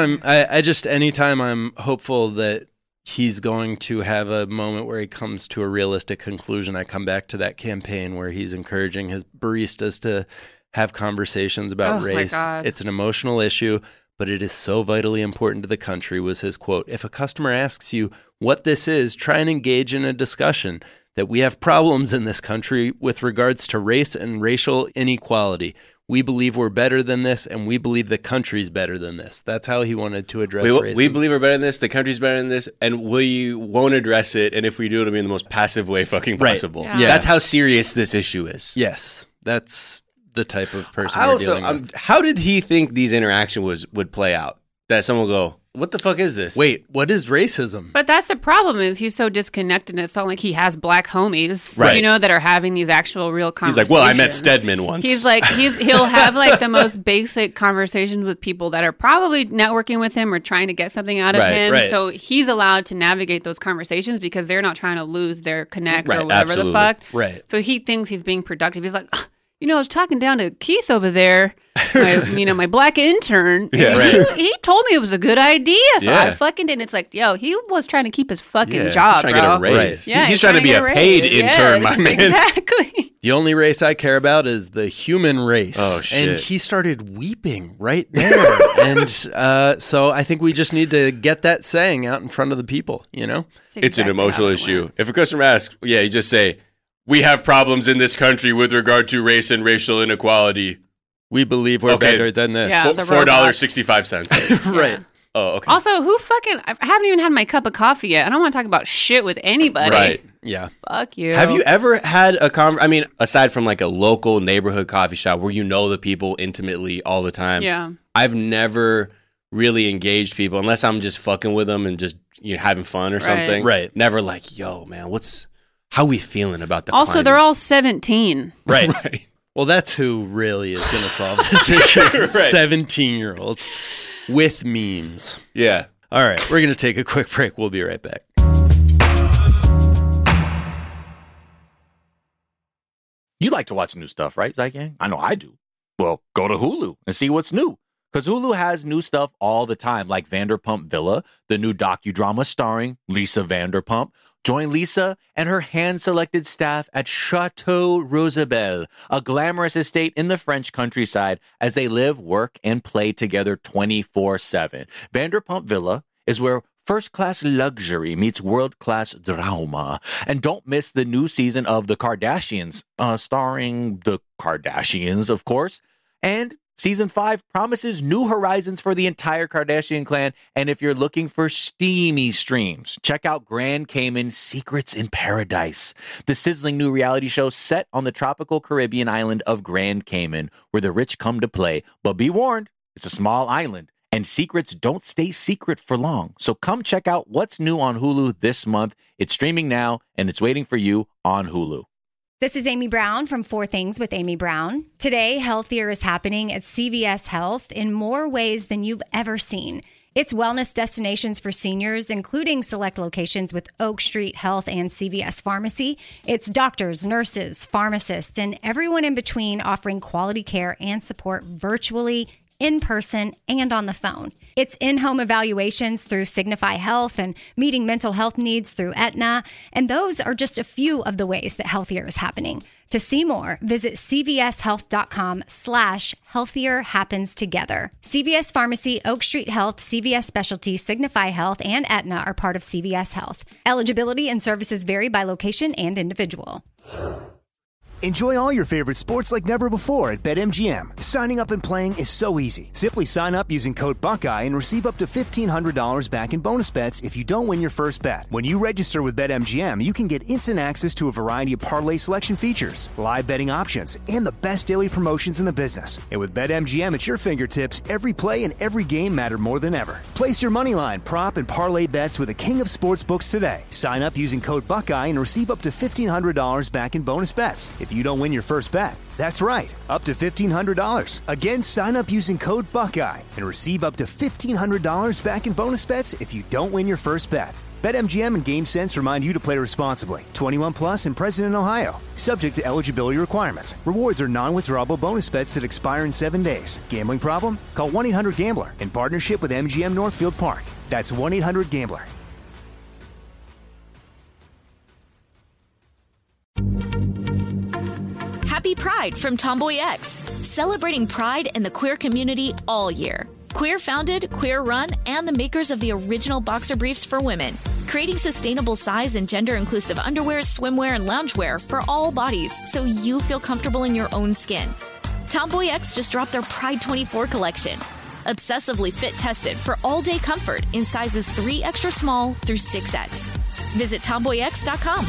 anytime I'm hopeful that he's going to have a moment where he comes to a realistic conclusion, I come back to that campaign where he's encouraging his baristas to have conversations about race. It's an emotional issue, but it is so vitally important to the country, was his quote. If a customer asks you what this is, try and engage in a discussion that we have problems in this country with regards to race and racial inequality. We believe we're better than this, and we believe the country's better than this. That's how he wanted to address racism. We believe we're better than this, the country's better than this, and we won't address it, and if we do, it'll be in the most passive way fucking possible. Yeah. That's how serious this issue is. Yes, that's the type of person we're dealing with. How did he think these interactions would play out? That someone will go, what the fuck is this? Wait, what is racism? But that's the problem, is he's so disconnected. It's not like he has black homies, that are having these actual real conversations. He's like, well, I met Stedman once. He's like, he'll have like the most basic conversations with people that are probably networking with him or trying to get something out of him. Right. So he's allowed to navigate those conversations because they're not trying to lose their connect or whatever the fuck. Right. So he thinks he's being productive. He's like, I was talking down to Keith over there, my black intern. He told me it was a good idea, so I fucking did. And it's like, he was trying to keep his fucking job, he's trying to get a raise. Yeah, he's trying to be a paid intern, my man. Exactly. The only race I care about is the human race. Oh, shit. And he started weeping right there. And so I think we just need to get that saying out in front of the people, It's an emotional issue. If a customer asks, you just say, we have problems in this country with regard to race and racial inequality. We believe we're better than this. Yeah, $4.65. Right. Oh, okay. Also, I haven't even had my cup of coffee yet. I don't want to talk about shit with anybody. Right. Yeah. Fuck you. Have you ever had aside from like a local neighborhood coffee shop where you know the people intimately all the time? Yeah. I've never really engaged people unless I'm just fucking with them and just having fun or something. Right. Never like, yo, man, how we feeling about the Also, climate? they're all 17. Right. Well, that's who really is going to solve this issue. 17-year-olds with memes. Yeah. All right. We're going to take a quick break. We'll be right back. You like to watch new stuff, right, Zygang? I know I do. Well, go to Hulu and see what's new. Because Hulu has new stuff all the time, like Vanderpump Villa, the new docudrama starring Lisa Vanderpump. Join Lisa and her hand-selected staff at Chateau Rosabelle, a glamorous estate in the French countryside, as they live, work, and play together 24/7. Vanderpump Villa is where first-class luxury meets world-class drama. And don't miss the new season of The Kardashians, starring the Kardashians, of course. And Season 5 promises new horizons for the entire Kardashian clan, and if you're looking for steamy streams, check out Grand Cayman Secrets in Paradise, the sizzling new reality show set on the tropical Caribbean island of Grand Cayman, where the rich come to play. But be warned, it's a small island, and secrets don't stay secret for long. So come check out what's new on Hulu this month. It's streaming now, and it's waiting for you on Hulu. This is Amy Brown from 4 Things with Amy Brown. Today, healthier is happening at CVS Health in more ways than you've ever seen. It's wellness destinations for seniors, including select locations with Oak Street Health and CVS Pharmacy. It's doctors, nurses, pharmacists, and everyone in between offering quality care and support virtually, in person, and on the phone. It's in-home evaluations through Signify Health and meeting mental health needs through Aetna. And those are just a few of the ways that healthier is happening. To see more, visit cvshealth.com/healthier happens together. CVS Pharmacy, Oak Street Health, CVS Specialty, Signify Health, and Aetna are part of CVS Health. Eligibility and services vary by location and individual. Enjoy all your favorite sports like never before at BetMGM. Signing up and playing is so easy. Simply sign up using code Buckeye and receive up to $1,500 back in bonus bets if you don't win your first bet. When you register with BetMGM, you can get instant access to a variety of parlay selection features, live betting options, and the best daily promotions in the business. And with BetMGM at your fingertips, every play and every game matter more than ever. Place your moneyline, prop, and parlay bets with the king of sportsbooks today. Sign up using code Buckeye and receive up to $1,500 back in bonus bets if you don't win your first bet. That's right, up to $1,500. Again, sign up using code Buckeye and receive up to $1,500 back in bonus bets if you don't win your first bet. BetMGM and GameSense remind you to play responsibly. 21 plus and present in Ohio. Subject to eligibility requirements. Rewards are non-withdrawable bonus bets that expire in 7 days. Gambling problem? Call 1-800-GAMBLER in partnership with MGM Northfield Park. That's 1-800-GAMBLER. Happy Pride from Tomboy X, celebrating pride and the queer community all year. Queer founded, queer run, and the makers of the original boxer briefs for women, creating sustainable size and gender inclusive underwear, swimwear, and loungewear for all bodies so you feel comfortable in your own skin. Tomboy X just dropped their Pride 24 collection. Obsessively fit tested for all day comfort in sizes 3 extra small through 6X. Visit tomboyx.com.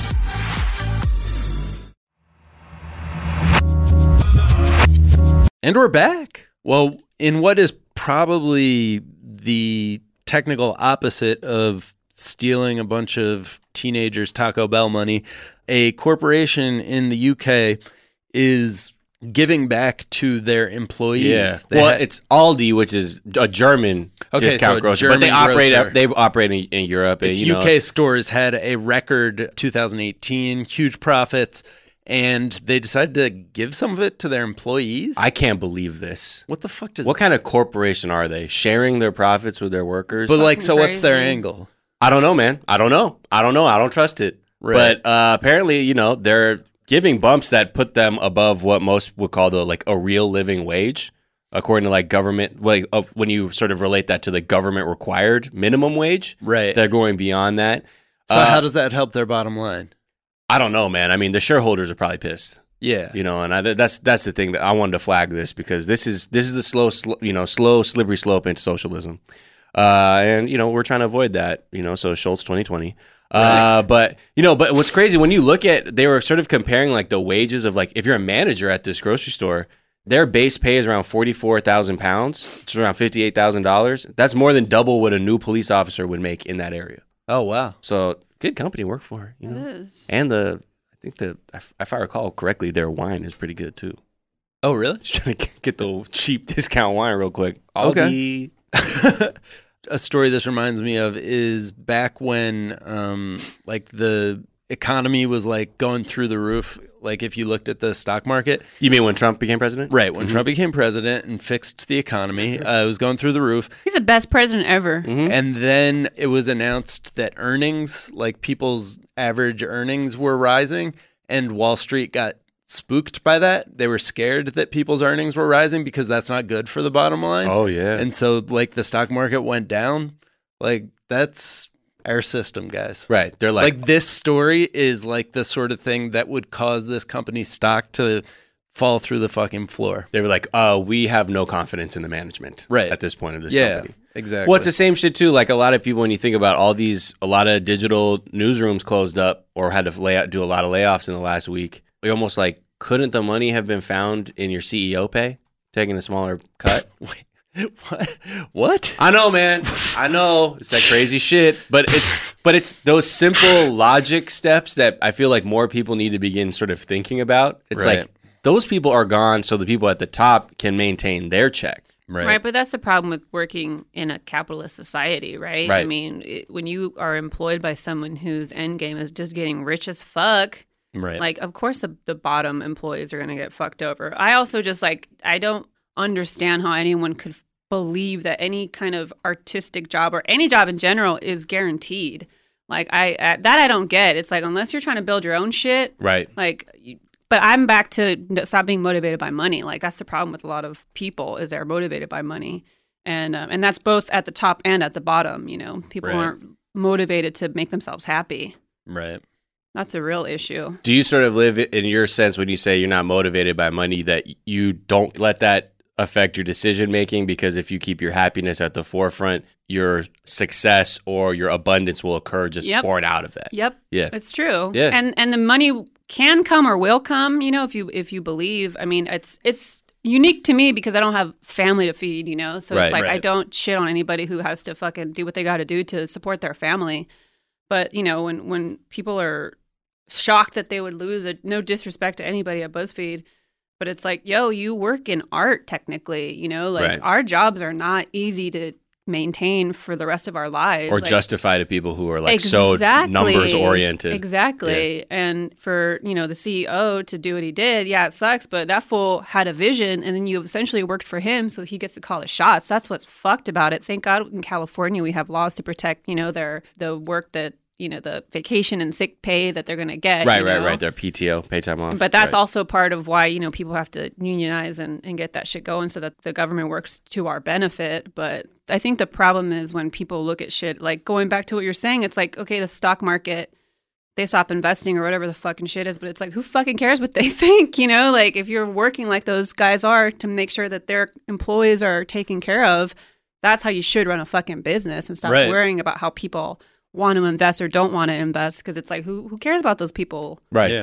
And we're back. Well, in what is probably the technical opposite of stealing a bunch of teenagers' Taco Bell money, a corporation in the UK is giving back to their employees. Yeah. It's Aldi, which is a German discount grocer, but they operate in Europe. Its and, UK stores had a record 2018, huge profits. And they decided to give some of it to their employees? I can't believe this. What the fuck does... What kind of corporation are they? Sharing their profits with their workers? But what's their angle? I don't know, man. I don't know. I don't trust it. Right. But apparently, they're giving bumps that put them above what most would call a real living wage, according to government. When you sort of relate that to the government required minimum wage, right? They're going beyond that. So how does that help their bottom line? I don't know, man. I mean, the shareholders are probably pissed. Yeah, and that's the thing that I wanted to flag this because this is the slow slippery slope into socialism, and we're trying to avoid that. So Schultz 2020. But what's crazy when you look at, they were sort of comparing the wages of if you're a manager at this grocery store, their base pay is around £44,000. It's around $58,000. That's more than double what a new police officer would make in that area. Oh wow! So. Good company to work for, It is. And if I recall correctly, their wine is pretty good too. Oh, really? Just trying to get the cheap discount wine real quick. Okay. A story this reminds me of is back when, the economy was going through the roof. If you looked at the stock market. You mean when Trump became president? Right. When Trump became president and fixed the economy, it was going through the roof. He's the best president ever. Mm-hmm. And then it was announced that earnings, people's average earnings were rising, and Wall Street got spooked by that. They were scared that people's earnings were rising because that's not good for the bottom line. Oh, yeah. And so the stock market went down. That's our system, guys. Right. They're this story is the sort of thing that would cause this company's stock to fall through the fucking floor. They were we have no confidence in the management at this point of this company. Exactly. Well, it's the same shit too. A lot of people, when you think about a lot of digital newsrooms closed up or had to do a lot of layoffs in the last week. You're almost couldn't the money have been found in your CEO pay, taking a smaller cut? Wait. What? I know, man. I know it's that crazy shit, but it's those simple logic steps that I feel more people need to begin sort of thinking about. It's those people are gone, so the people at the top can maintain their check. Right, but that's the problem with working in a capitalist society, right? I mean, when you are employed by someone whose end game is just getting rich as fuck, right? Of course, the bottom employees are going to get fucked over. I also just I don't understand how anyone could believe that any kind of artistic job or any job in general is guaranteed. I don't get. It's unless you're trying to build your own shit, right? But I'm back to stop being motivated by money. That's the problem with a lot of people is they're motivated by money, and that's both at the top and at the bottom. People aren't motivated to make themselves happy. Right. That's a real issue. Do you sort of live in your sense when you say you're not motivated by money, that you don't let that affect your decision making? Because if you keep your happiness at the forefront, your success or your abundance will occur just pouring out of that. Yep. Yeah. It's true. Yeah. And the money can come or will come, you know, if you believe. I mean, it's unique to me because I don't have family to feed, you know? So it's like I don't shit on anybody who has to fucking do what they got to do to support their family. But, you know, when people are shocked that they would lose it, no disrespect to anybody at BuzzFeed, but it's like, yo, you work in art technically, you know? Like our jobs are not easy to maintain for the rest of our lives. Or like, justify to people who are like so numbers oriented. Exactly. Yeah. And for, you know, the CEO to do what he did, yeah, it sucks, but that fool had a vision and then you essentially worked for him so he gets to call the shots. That's what's fucked about it. Thank God in California we have laws to protect, you know, the work that, you know, the vacation and sick pay that they're going to get. Right. Their PTO, pay time off. But that's also part of why, you know, people have to unionize and get that shit going so that the government works to our benefit. But I think the problem is when people look at shit, like going back to what you're saying, it's like, okay, the stock market, they stop investing or whatever the fucking shit is. But it's like, who fucking cares what they think? You know, like if you're working like those guys are to make sure that their employees are taken care of, that's how you should run a fucking business and stop worrying about how people want to invest or don't want to invest, because it's like, who cares about those people? Right. Yeah.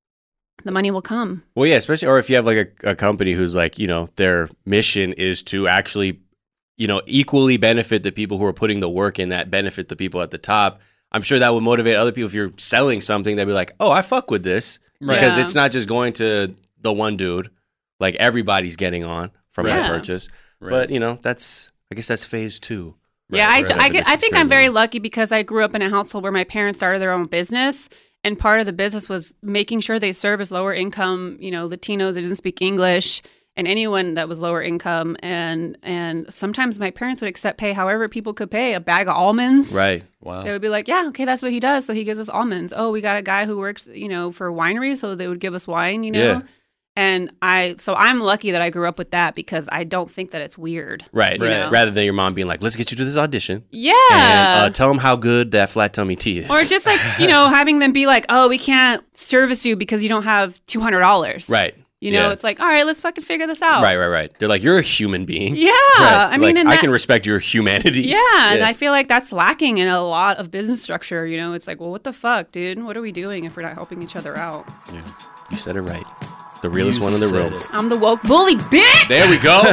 The money will come. Well, yeah, especially, or if you have like a company who's like, you know, their mission is to actually, you know, equally benefit the people who are putting the work in that benefit the people at the top. I'm sure that would motivate other people. If you're selling something, they'd be like, oh, I fuck with this. Right. Because it's not just going to the one dude. Like everybody's getting on from that purchase. Right. But, you know, I guess that's phase 2. Yeah, I think I'm very lucky because I grew up in a household where my parents started their own business, and part of the business was making sure they service lower income, you know, Latinos that didn't speak English, and anyone that was lower income. And sometimes my parents would pay however people could pay, a bag of almonds. Right. Wow. They would be like, yeah, okay, that's what he does. So he gives us almonds. Oh, we got a guy who works, you know, for a winery, so they would give us wine, you know. Yeah. And I'm lucky that I grew up with that because I don't think that it's weird. Right. Rather than your mom being like, let's get you to this audition. Yeah. And tell them how good that flat tummy tea is. Or just like, you know, having them be like, oh, we can't service you because you don't have $200. Right. You know, it's like, all right, let's fucking figure this out. Right. They're like, you're a human being. Yeah. Right. I mean, I can respect your humanity. Yeah. And I feel like that's lacking in a lot of business structure. You know, it's like, well, what the fuck, dude? What are we doing if we're not helping each other out? Yeah. You said it right. The realest one in the room. I'm the woke bully, bitch! There we go.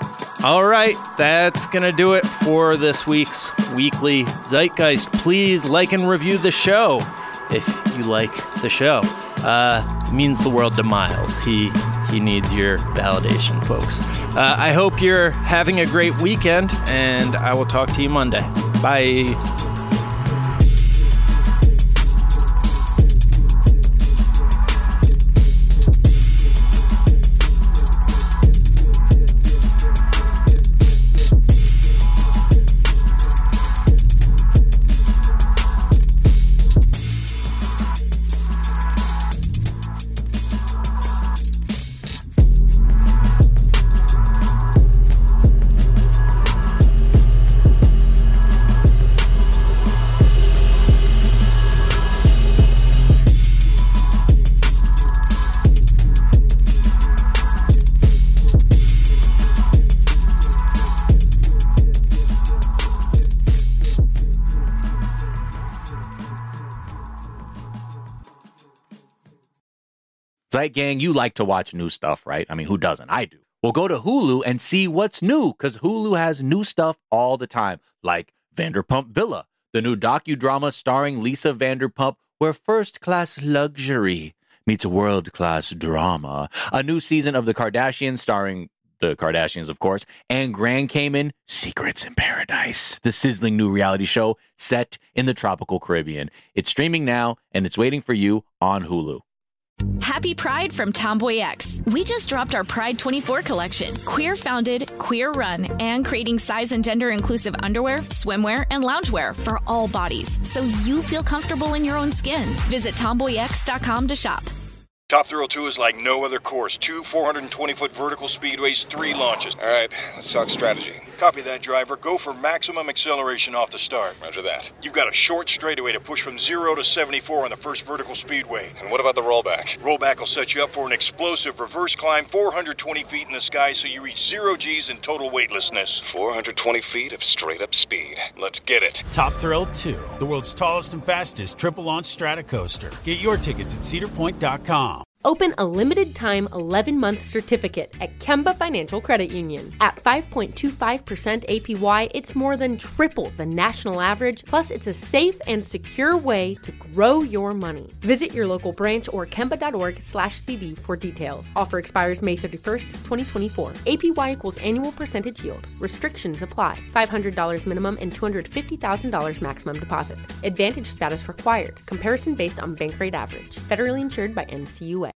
All right, that's going to do it for this week's Weekly Zeitgeist. Please like and review the show if you like the show. It means the world to Miles. He needs your validation, folks. I hope you're having a great weekend, and I will talk to you Monday. Bye. Zeit Gang, you like to watch new stuff, right? I mean, who doesn't? I do. Well, go to Hulu and see what's new, because Hulu has new stuff all the time, like Vanderpump Villa, the new docudrama starring Lisa Vanderpump, where first-class luxury meets world-class drama. A new season of The Kardashians starring the Kardashians, of course, and Grand Cayman, Secrets in Paradise, the sizzling new reality show set in the tropical Caribbean. It's streaming now, and it's waiting for you on Hulu. Happy Pride from Tomboy X. We just dropped our Pride 24 collection. Queer founded, queer run, and creating size and gender inclusive underwear, swimwear, and loungewear for all bodies, so you feel comfortable in your own skin. Visit tomboyx.com to shop. Top Thrill 2 is like no other course. 2 420-foot vertical speedways, 3 launches. All right, let's talk strategy. Copy that, driver. Go for maximum acceleration off the start. Roger that. You've got a short straightaway to push from 0 to 74 on the first vertical speedway. And what about the rollback? Rollback will set you up for an explosive reverse climb 420 feet in the sky so you reach 0 G's in total weightlessness. 420 feet of straight-up speed. Let's get it. Top Thrill 2, the world's tallest and fastest triple-launch strata coaster. Get your tickets at cedarpoint.com. Open a limited-time 11-month certificate at Kemba Financial Credit Union. At 5.25% APY, it's more than triple the national average, plus it's a safe and secure way to grow your money. Visit your local branch or kemba.org/CD for details. Offer expires May 31st, 2024. APY equals annual percentage yield. Restrictions apply. $500 minimum and $250,000 maximum deposit. Advantage status required. Comparison based on bank rate average. Federally insured by NCUA.